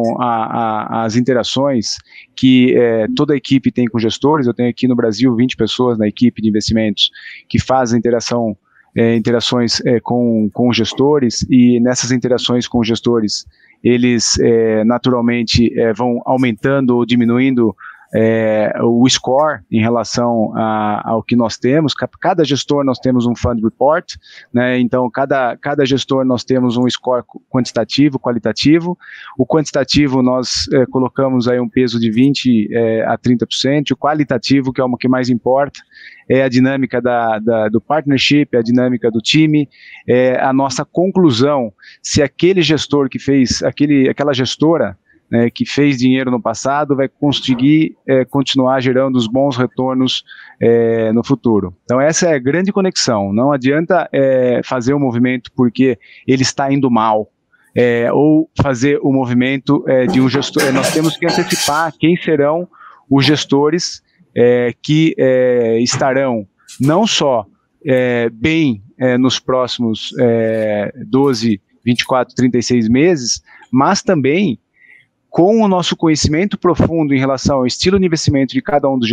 às interações que toda a equipe tem com gestores. Eu tenho aqui no Brasil 20 pessoas na equipe de investimentos que fazem interações com gestores, e nessas interações com gestores, eles naturalmente vão aumentando ou diminuindo o score em relação ao que nós temos. Cada gestor nós temos um fund report, né? Então cada gestor nós temos um score quantitativo, qualitativo. O quantitativo nós colocamos aí um peso de 20% a 30%, o qualitativo, que é o que mais importa, é a dinâmica do partnership, a dinâmica do time, a nossa conclusão, se aquele gestor que fez, aquela gestora, que fez dinheiro no passado, vai conseguir continuar gerando os bons retornos no futuro. Então essa é a grande conexão. Não adianta fazer o movimento porque ele está indo mal, ou fazer o movimento de um gestor. Nós temos que antecipar quem serão os gestores que estarão não só bem nos próximos 12, 24, 36 meses, mas também com o nosso conhecimento profundo em relação ao estilo de investimento de cada um dos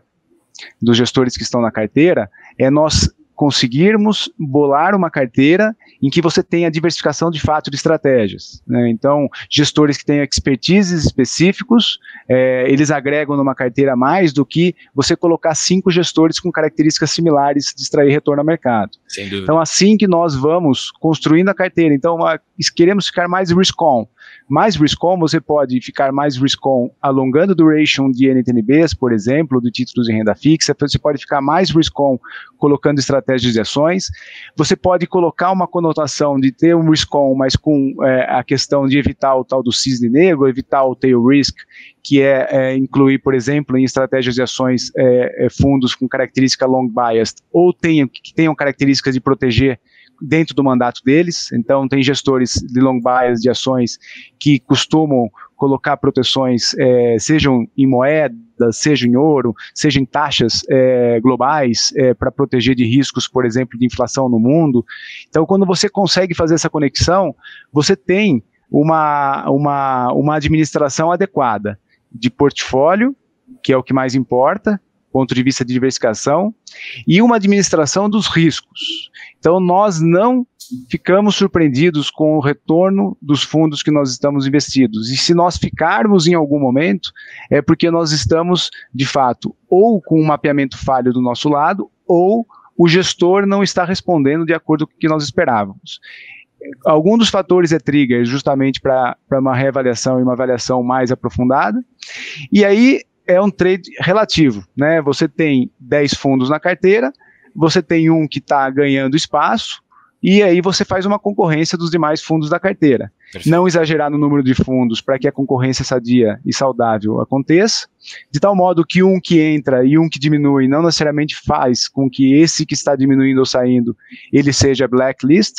gestores que estão na carteira, nós conseguirmos bolar uma carteira em que você tenha diversificação de fato de estratégias, né? Então, gestores que tenham expertises específicos, eles agregam numa carteira mais do que você colocar 5 gestores com características similares de extrair retorno ao mercado. Sem dúvida. Então, assim que nós vamos construindo a carteira, então queremos ficar mais risk-on. Mais risk-on, você pode ficar mais risk-on alongando a duration de NTNBs, por exemplo, de títulos em renda fixa. Você pode ficar mais risk-on colocando estratégias de ações. Você pode colocar uma conotação de ter um risk-on, mas com a questão de evitar o tal do cisne negro, evitar o tail risk, que incluir, por exemplo, em estratégias de ações fundos com característica long biased, ou que tenham características de proteger dentro do mandato deles. Então tem gestores de long bias de ações que costumam colocar proteções, sejam em moeda, seja em ouro, seja em taxas globais, para proteger de riscos, por exemplo, de inflação no mundo. Então, quando você consegue fazer essa conexão, você tem uma administração adequada de portfólio, que é o que mais importa, ponto de vista de diversificação, e uma administração dos riscos. Então, nós não ficamos surpreendidos com o retorno dos fundos que nós estamos investidos. E se nós ficarmos em algum momento, é porque nós estamos, de fato, ou com um mapeamento falho do nosso lado, ou o gestor não está respondendo de acordo com o que nós esperávamos. Algum dos fatores é trigger justamente para uma reavaliação e uma avaliação mais aprofundada. E aí é um trade relativo, né? Você tem 10 fundos na carteira, você tem um que está ganhando espaço, e aí você faz uma concorrência dos demais fundos da carteira. Perfeito. Não exagerar no número de fundos para que a concorrência sadia e saudável aconteça, de tal modo que um que entra e um que diminui não necessariamente faz com que esse que está diminuindo ou saindo, ele seja blacklist,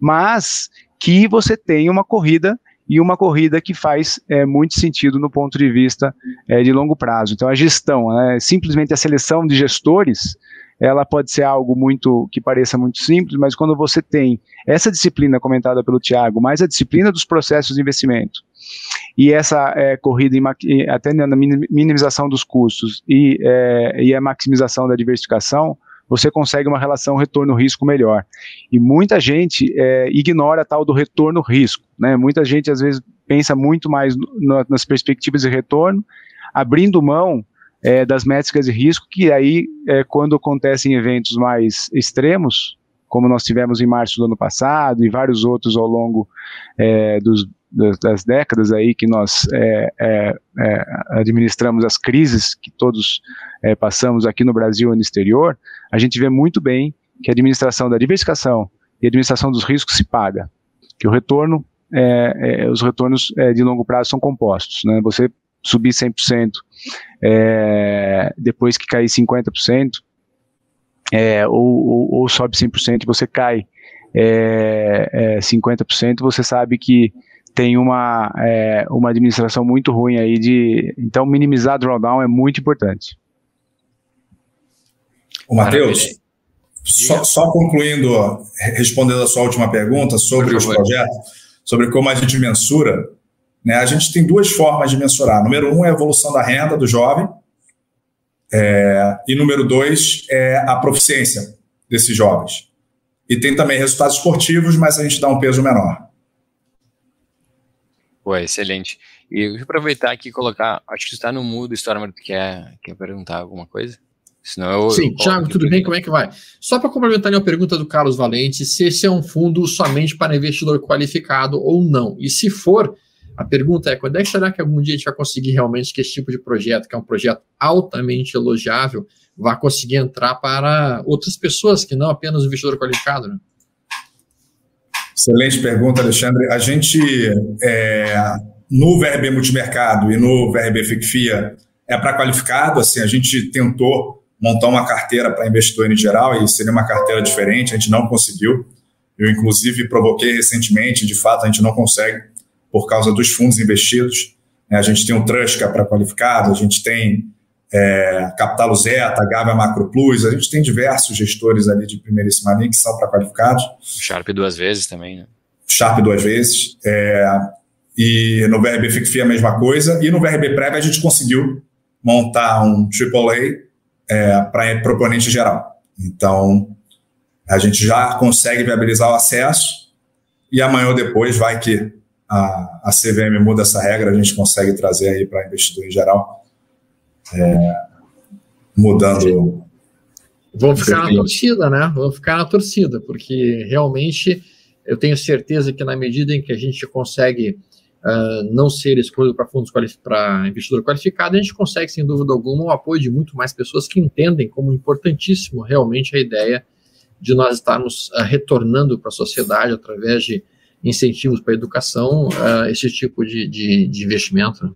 mas que você tenha uma corrida, e uma corrida que faz muito sentido no ponto de vista de longo prazo. Então a gestão, simplesmente a seleção de gestores, ela pode ser algo que pareça muito simples, mas quando você tem essa disciplina comentada pelo Thiago, mais a disciplina dos processos de investimento, e essa corrida até na minimização dos custos e a maximização da diversificação, você consegue uma relação retorno-risco melhor. E muita gente ignora a tal do retorno-risco, né? Muita gente, às vezes, pensa muito mais nas perspectivas de retorno, abrindo mão das métricas de risco, que aí, quando acontecem eventos mais extremos, como nós tivemos em março do ano passado e vários outros ao longo das décadas aí que nós administramos as crises que todos passamos aqui no Brasil e no exterior, a gente vê muito bem que a administração da diversificação e a administração dos riscos se paga, que o retorno, os retornos de longo prazo são compostos, né? Você subir 100%, depois que cair 50%, ou sobe 100% e você cai 50%, você sabe que tem uma administração muito ruim aí então minimizar drawdown é muito importante. O Matheus, só concluindo, respondendo a sua última pergunta sobre os projetos, sobre como a gente mensura, né, a gente tem duas formas de mensurar. Número 1 é a evolução da renda do jovem, e número 2 é a proficiência desses jovens. E tem também resultados esportivos, mas a gente dá um peso menor. Pô, excelente. E eu vou aproveitar aqui e colocar, acho que você está no mudo, Stormer, tu quer perguntar alguma coisa? Senão Sim, Thiago, tudo bem? Como é que vai? Só para complementar a pergunta do Carlos Valente, se esse é um fundo somente para investidor qualificado ou não. E se for, a pergunta é, quando é que será que algum dia a gente vai conseguir realmente que esse tipo de projeto, que é um projeto altamente elogiável, vai conseguir entrar para outras pessoas que não apenas o investidor qualificado, né? Excelente pergunta, Alexandre. A gente, no VRB Multimercado e no VRB FICFIA, é para qualificado. Assim, a gente tentou montar uma carteira para investidor em geral e seria uma carteira diferente, a gente não conseguiu. Eu, inclusive, provoquei recentemente, de fato, a gente não consegue por causa dos fundos investidos. A gente tem o Trust, que é para qualificado, a gente tem Capitalo Zeta, Gávea Macro Plus, a gente tem diversos gestores ali de primeiríssima linha que são para qualificados. Sharp 2 vezes também, né? Sharp 2 vezes. E no VRB FICFIA a mesma coisa. E no VRB Prévia a gente conseguiu montar um AAA para proponente geral. Então, a gente já consegue viabilizar o acesso e amanhã ou depois vai que a CVM muda essa regra, a gente consegue trazer aí para investidor em geral, mudando. Vamos ficar na torcida, né? Vamos ficar na torcida, porque realmente eu tenho certeza que na medida em que a gente consegue não ser escolhido para fundos para investidor qualificado, a gente consegue, sem dúvida alguma, o apoio de muito mais pessoas que entendem como importantíssimo realmente a ideia de nós estarmos retornando para a sociedade através de incentivos para a educação, esse tipo de investimento.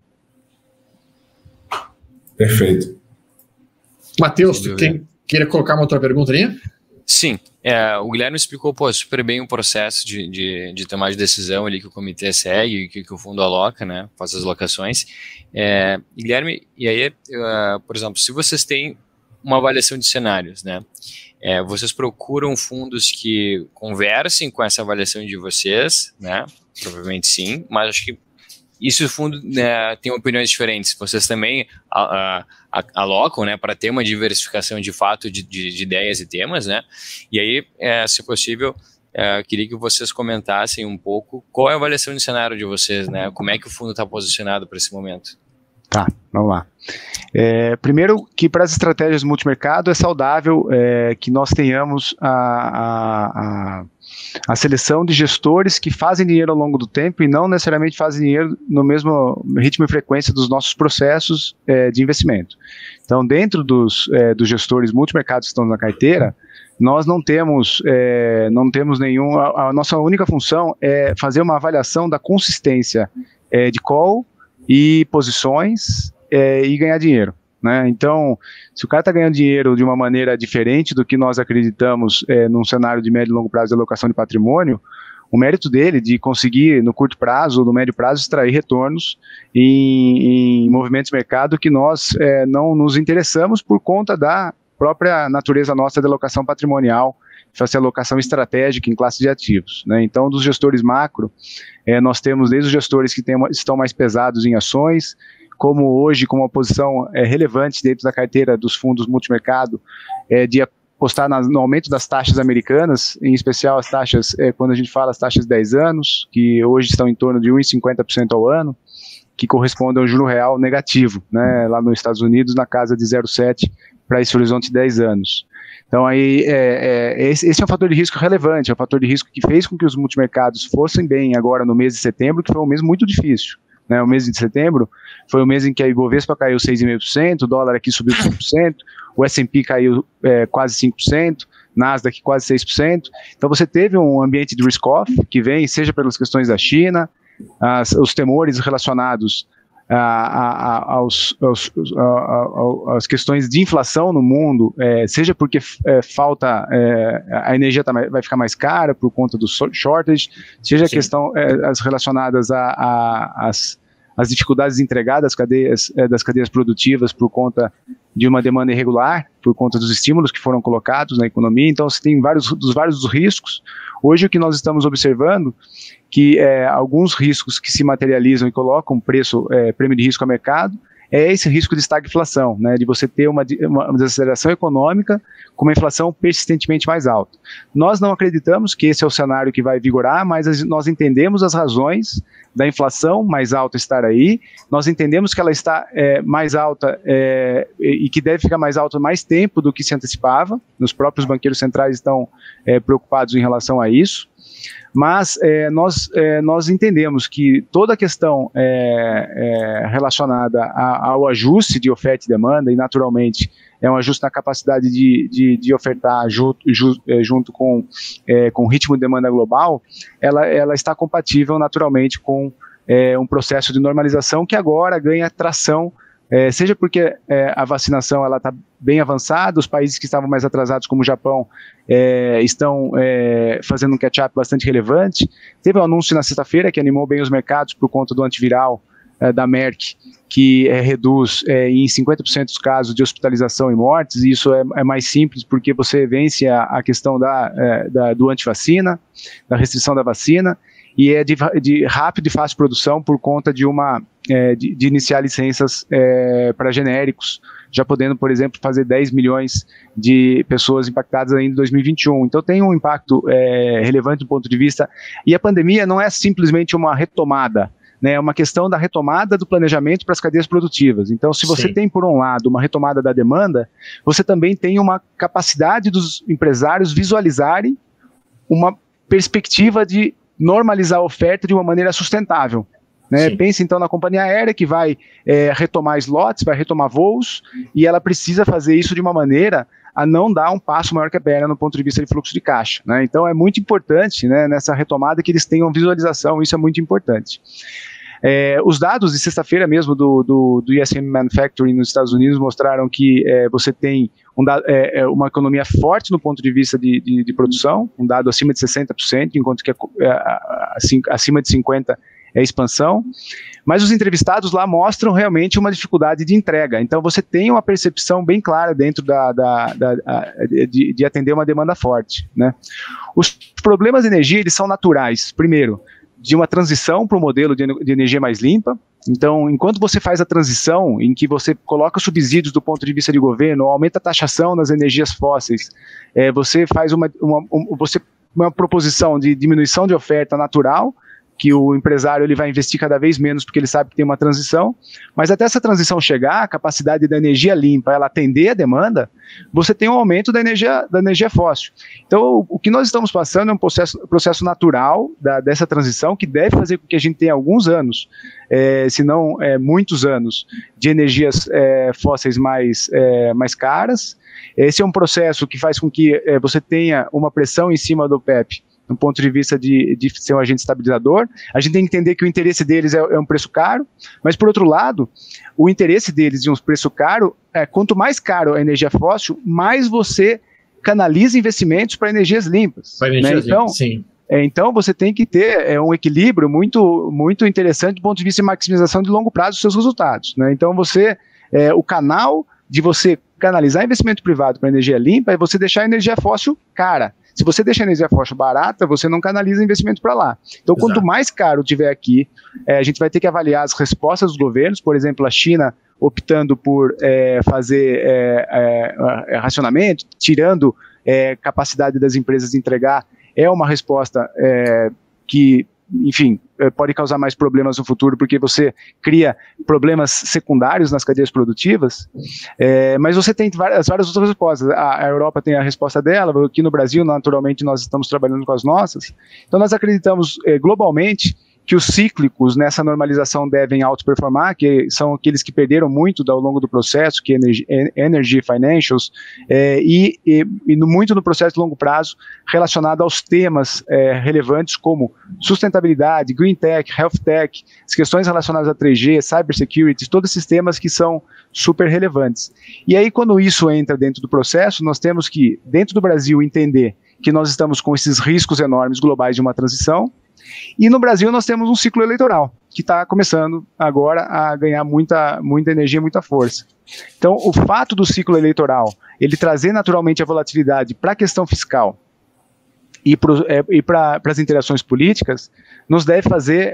Perfeito. Matheus, tu queria colocar uma outra pergunta aí? Sim, o Guilherme explicou super bem o processo de tomar de decisão ali que o comitê segue, que o fundo aloca, né, faz as locações. Guilherme, e aí, por exemplo, se vocês têm uma avaliação de cenários, né, vocês procuram fundos que conversem com essa avaliação de vocês, né, provavelmente sim, mas acho que isso o fundo, né, tem opiniões diferentes. Vocês também alocam, né, para ter uma diversificação de fato de ideias e temas, né? E aí, se possível, queria que vocês comentassem um pouco qual é a avaliação de cenário de vocês, né? Como é que o fundo está posicionado para esse momento? Tá, vamos lá. Primeiro, que para as estratégias multimercado é saudável que nós tenhamos a seleção de gestores que fazem dinheiro ao longo do tempo e não necessariamente fazem dinheiro no mesmo ritmo e frequência dos nossos processos de investimento. Então, dentro dos gestores multimercados que estão na carteira, nós não temos nenhum. A nossa única função é fazer uma avaliação da consistência de call e posições e ganhar dinheiro, né? Então, se o cara está ganhando dinheiro de uma maneira diferente do que nós acreditamos num cenário de médio e longo prazo de alocação de patrimônio, o mérito dele de conseguir, no curto prazo ou no médio prazo, extrair retornos em movimentos de mercado que nós não nos interessamos por conta da própria natureza nossa de alocação patrimonial, fazer alocação estratégica em classe de ativos, né? Então, dos gestores macro, nós temos desde os gestores que estão mais pesados em ações, como hoje com uma posição relevante dentro da carteira dos fundos multimercado de apostar no aumento das taxas americanas, em especial as taxas, quando a gente fala as taxas de 10 anos, que hoje estão em torno de 1,50% ao ano, que corresponde ao juro real negativo, né, lá nos Estados Unidos, na casa de 0,7% para esse horizonte de 10 anos. Então, aí, esse é um fator de risco relevante, é um fator de risco que fez com que os multimercados fossem bem agora no mês de setembro, que foi um mês muito difícil. Né, o mês de setembro foi o mês em que a Ibovespa caiu 6,5%, o dólar aqui subiu 5%, o S&P caiu quase 5%, Nasdaq quase 6%. Então você teve um ambiente de risk-off que vem, seja pelas questões da China, os temores relacionados às questões de inflação no mundo, seja porque falta, a energia vai ficar mais cara por conta do shortage, seja a questão as relacionadas às dificuldades de entregar das cadeias produtivas por conta de uma demanda irregular, por conta dos estímulos que foram colocados na economia. Então você tem vários dos riscos. Hoje o que nós estamos observando que alguns riscos que se materializam e colocam prêmio de risco ao mercado, é esse risco de estagflação, né, de você ter uma desaceleração econômica com uma inflação persistentemente mais alta. Nós não acreditamos que esse é o cenário que vai vigorar, mas nós entendemos as razões da inflação mais alta estar aí, nós entendemos que ela está mais alta e que deve ficar mais alta mais tempo do que se antecipava, os próprios banqueiros centrais estão preocupados em relação a isso. Mas nós entendemos que toda a questão relacionada ao ajuste de oferta e demanda, e naturalmente é um ajuste na capacidade de ofertar junto com o ritmo de demanda global, ela está compatível naturalmente com um processo de normalização que agora ganha tração, seja porque a vacinação está bem avançada, os países que estavam mais atrasados, como o Japão, estão fazendo um catch-up bastante relevante. Teve um anúncio na sexta-feira que animou bem os mercados por conta do antiviral da Merck, que reduz em 50% os casos de hospitalização e mortes, e isso é mais simples porque você vence a questão do antivacina, da restrição da vacina, e é de rápida e fácil produção por conta de iniciar licenças para genéricos, já podendo, por exemplo, fazer 10 milhões de pessoas impactadas ainda em 2021. Então tem um impacto relevante do ponto de vista, e a pandemia não é simplesmente uma retomada, né, é uma questão da retomada do planejamento para as cadeias produtivas. Então, se você tem, por um lado, uma retomada da demanda, você também tem uma capacidade dos empresários visualizarem uma perspectiva de normalizar a oferta de uma maneira sustentável. Né? Pense então na companhia aérea que vai retomar slots, vai retomar voos, e ela precisa fazer isso de uma maneira a não dar um passo maior que a perna no ponto de vista de fluxo de caixa. Né? Então é muito importante, né, nessa retomada que eles tenham visualização, isso é muito importante. Os dados de sexta-feira mesmo do ISM Manufacturing nos Estados Unidos mostraram que você tem uma economia forte no ponto de vista de produção, um dado acima de 60%, enquanto que acima de 50% é expansão, mas os entrevistados lá mostram realmente uma dificuldade de entrega. Então você tem uma percepção bem clara dentro de atender uma demanda forte. Né? Os problemas de energia, eles são naturais. Primeiro, de uma transição para um modelo de energia mais limpa. Então, enquanto você faz a transição, em que você coloca subsídios do ponto de vista de governo, ou aumenta a taxação nas energias fósseis, você faz uma proposição de diminuição de oferta natural, que o empresário ele vai investir cada vez menos porque ele sabe que tem uma transição, mas até essa transição chegar, a capacidade da energia limpa, ela atender a demanda, você tem um aumento da energia fóssil. Então, o que nós estamos passando é um processo natural dessa transição, que deve fazer com que a gente tenha alguns anos, se não muitos anos, de energias fósseis mais caras. Esse é um processo que faz com que você tenha uma pressão em cima do PEP, do ponto de vista de ser um agente estabilizador. A gente tem que entender que o interesse deles é um preço caro, mas, por outro lado, o interesse deles de um preço caro, quanto mais caro a energia fóssil, mais você canaliza investimentos para energias limpas. Para energias limpas, sim. Então, você tem que ter um equilíbrio muito, muito interessante do ponto de vista de maximização de longo prazo dos seus resultados. Né? Então, o canal de você canalizar investimento privado para energia limpa é você deixar a energia fóssil cara. Se você deixar a energia fóssil barata, você não canaliza investimento para lá. Então, quanto mais caro tiver aqui, a gente vai ter que avaliar as respostas dos governos. Por exemplo, a China optando por fazer racionamento, tirando capacidade das empresas de entregar, é uma resposta que, enfim, pode causar mais problemas no futuro, porque você cria problemas secundários nas cadeias produtivas, mas você tem várias outras respostas. A Europa tem a resposta dela, aqui no Brasil, naturalmente, nós estamos trabalhando com as nossas. Então, nós acreditamos globalmente que os cíclicos nessa normalização devem outperformar, que são aqueles que perderam muito ao longo do processo, que é Energy Financials, e muito no processo de longo prazo relacionado aos temas relevantes como sustentabilidade, Green Tech, Health Tech, as questões relacionadas a 3G, Cybersecurity, todos esses temas que são super relevantes. E aí, quando isso entra dentro do processo, nós temos que, dentro do Brasil, entender que nós estamos com esses riscos enormes globais de uma transição. E no Brasil nós temos um ciclo eleitoral que está começando agora a ganhar muita energia, muita força. Então, o fato do ciclo eleitoral, ele trazer naturalmente a volatilidade para a questão fiscal e para as interações políticas, nos deve fazer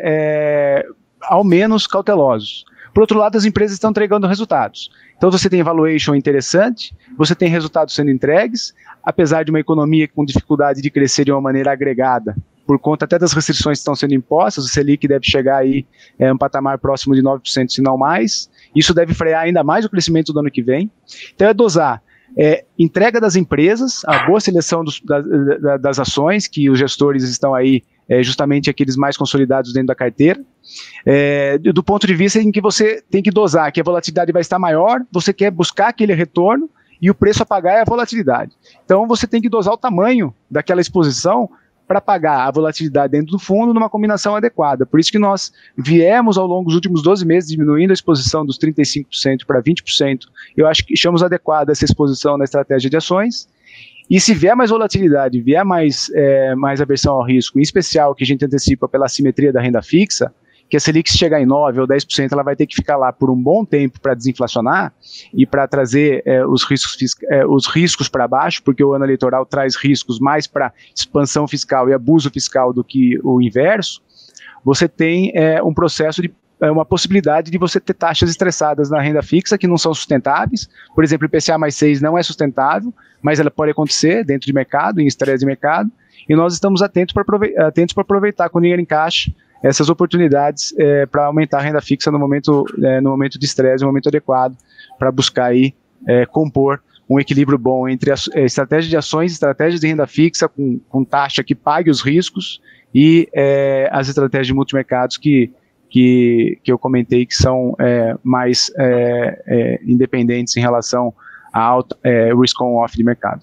ao menos cautelosos. Por outro lado, as empresas estão entregando resultados. Então, você tem valuation interessante, você tem resultados sendo entregues, apesar de uma economia com dificuldade de crescer de uma maneira agregada, por conta até das restrições que estão sendo impostas, o Selic deve chegar aí um patamar próximo de 9%, se não mais. Isso deve frear ainda mais o crescimento do ano que vem. Então, dosar entrega das empresas, a boa seleção das ações, que os gestores estão aí, justamente aqueles mais consolidados dentro da carteira, do ponto de vista em que você tem que dosar, que a volatilidade vai estar maior, você quer buscar aquele retorno, e o preço a pagar é a volatilidade. Então, você tem que dosar o tamanho daquela exposição para pagar a volatilidade dentro do fundo numa combinação adequada. Por isso que nós viemos ao longo dos últimos 12 meses diminuindo a exposição dos 35% para 20%. Eu acho que achamos adequada essa exposição na estratégia de ações. E se vier mais volatilidade, vier mais aversão ao risco, em especial que a gente antecipa pela assimetria da renda fixa, que a Selic, se chegar em 9% ou 10%, ela vai ter que ficar lá por um bom tempo para desinflacionar e para trazer os riscos para baixo, porque o ano eleitoral traz riscos mais para expansão fiscal e abuso fiscal do que o inverso. Você tem um processo de uma possibilidade de você ter taxas estressadas na renda fixa que não são sustentáveis. Por exemplo, o IPCA mais 6 não é sustentável, mas ela pode acontecer dentro de mercado, em estresse de mercado, e nós estamos atentos para aproveitar quando dinheiro em caixa essas oportunidades para aumentar a renda fixa no momento de estresse, no momento adequado, para buscar aí compor um equilíbrio bom entre a estratégia de ações, estratégias de renda fixa com taxa que pague os riscos e as estratégias de multimercados que eu comentei que são mais independentes em relação ao risk on-off de mercado.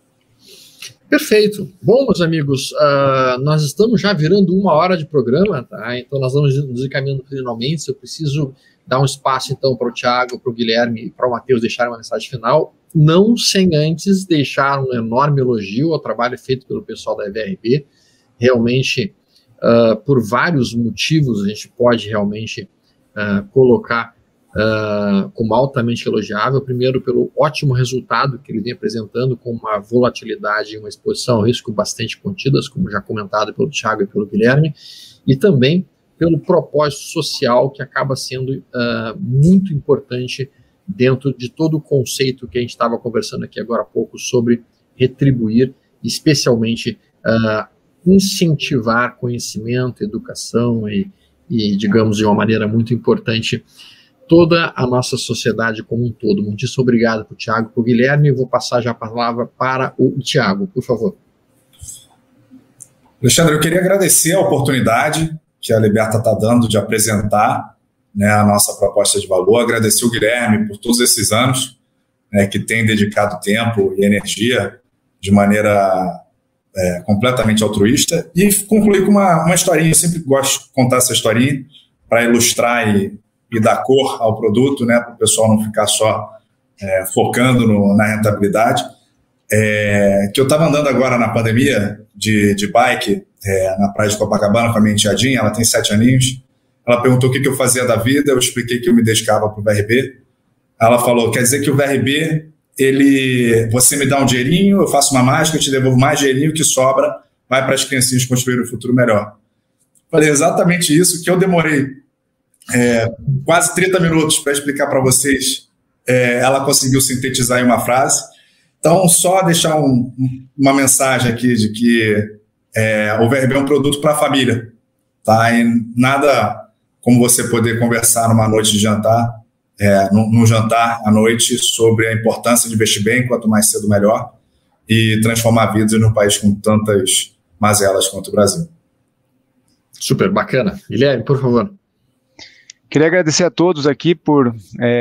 Perfeito. Bom, meus amigos, nós estamos já virando 1 hora de programa, tá? Então nós vamos nos encaminhando finalmente. Eu preciso dar um espaço, então, para o Thiago, para o Guilherme e para o Matheus deixarem uma mensagem final, não sem antes deixar um enorme elogio ao trabalho feito pelo pessoal da EVRB. Realmente, por vários motivos, a gente pode realmente colocar como altamente elogiável. Primeiro, pelo ótimo resultado que ele vem apresentando, com uma volatilidade e uma exposição ao risco bastante contidas, como já comentado pelo Thiago e pelo Guilherme, e também pelo propósito social que acaba sendo muito importante dentro de todo o conceito que a gente estava conversando aqui agora há pouco sobre retribuir, especialmente incentivar conhecimento, educação e, digamos, de uma maneira muito importante, toda a nossa sociedade como um todo. Muitíssimo obrigado para o Thiago, para o Guilherme. Eu vou passar já a palavra para o Thiago, por favor. Alexandre, eu queria agradecer a oportunidade que a Liberta está dando de apresentar, né, a nossa proposta de valor. Agradecer o Guilherme por todos esses anos, né, que tem dedicado tempo e energia de maneira completamente altruísta. E concluir com uma historinha. Eu sempre gosto de contar essa historinha para ilustrar e dar cor ao produto, né, para o pessoal não ficar só focando na rentabilidade. Que eu estava andando agora na pandemia de bike na praia de Copacabana com a minha enteadinha, ela tem 7 aninhos. Ela perguntou o que eu fazia da vida, eu expliquei que eu me dedicava para o VRB. Ela falou, quer dizer que o VRB, você me dá um dinheirinho, eu faço uma mágica, eu te devolvo mais dinheirinho, que sobra, vai para as criancinhas construir um futuro melhor. Falei exatamente isso, que eu demorei quase 30 minutos para explicar para vocês. Ela conseguiu sintetizar em uma frase. Então, só deixar uma mensagem aqui de que o VRB é um produto para a família, tá? E nada como você poder conversar numa noite de jantar, num jantar à noite, sobre a importância de investir bem, quanto mais cedo melhor, e transformar vidas num país com tantas mazelas quanto o Brasil. Super bacana. Guilherme, por favor. Queria agradecer a todos aqui por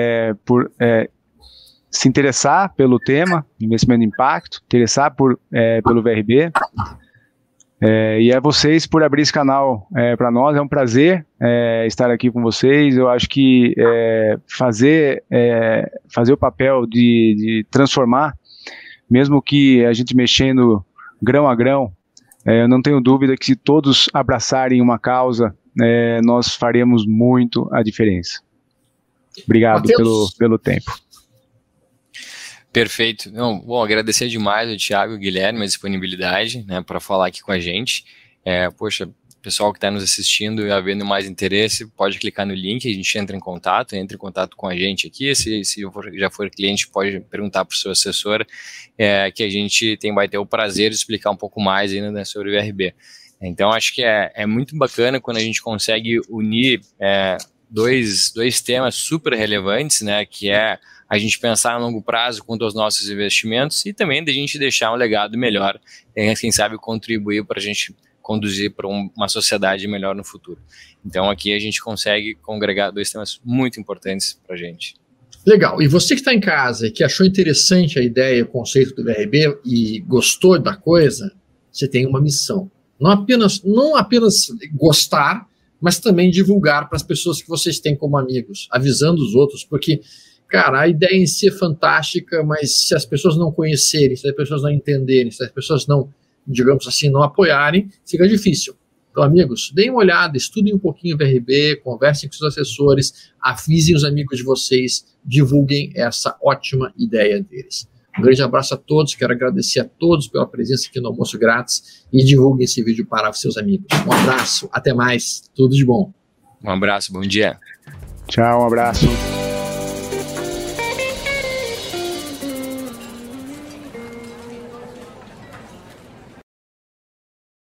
se interessar pelo tema, investimento de impacto, interessar pelo VRB, e a vocês por abrir esse canal para nós. É um prazer estar aqui com vocês. Eu acho que fazer o papel de transformar, mesmo que a gente mexendo grão a grão, eu não tenho dúvida que se todos abraçarem uma causa, nós faremos muito a diferença. Obrigado pelo tempo. Perfeito. Bom, agradecer demais ao Thiago e ao Guilherme a disponibilidade, né, para falar aqui com a gente. Poxa, pessoal que está nos assistindo e havendo mais interesse, pode clicar no link, a gente entra em contato com a gente aqui. Se já for cliente, pode perguntar para o seu assessor, que a gente vai ter o prazer de explicar um pouco mais ainda, né, sobre o VRB. Então, acho que é muito bacana quando a gente consegue unir dois temas super relevantes, né, que é a gente pensar a longo prazo quanto aos nossos investimentos e também da gente deixar um legado melhor, quem sabe contribuir para a gente conduzir para uma sociedade melhor no futuro. Então, aqui a gente consegue congregar dois temas muito importantes para a gente. Legal. E você que está em casa e que achou interessante a ideia, o conceito do VRB e gostou da coisa, você tem uma missão. Não apenas gostar, mas também divulgar para as pessoas que vocês têm como amigos, avisando os outros, porque, cara, a ideia em si é fantástica, mas se as pessoas não conhecerem, se as pessoas não entenderem, se as pessoas não, digamos assim, não apoiarem, fica difícil. Então, amigos, deem uma olhada, estudem um pouquinho o VRB, conversem com seus assessores, avisem os amigos de vocês, divulguem essa ótima ideia deles. Um grande abraço a todos, quero agradecer a todos pela presença aqui no Almoço Grátis e divulguem esse vídeo para os seus amigos. Um abraço, até mais, tudo de bom. Um abraço, bom dia. Tchau, um abraço.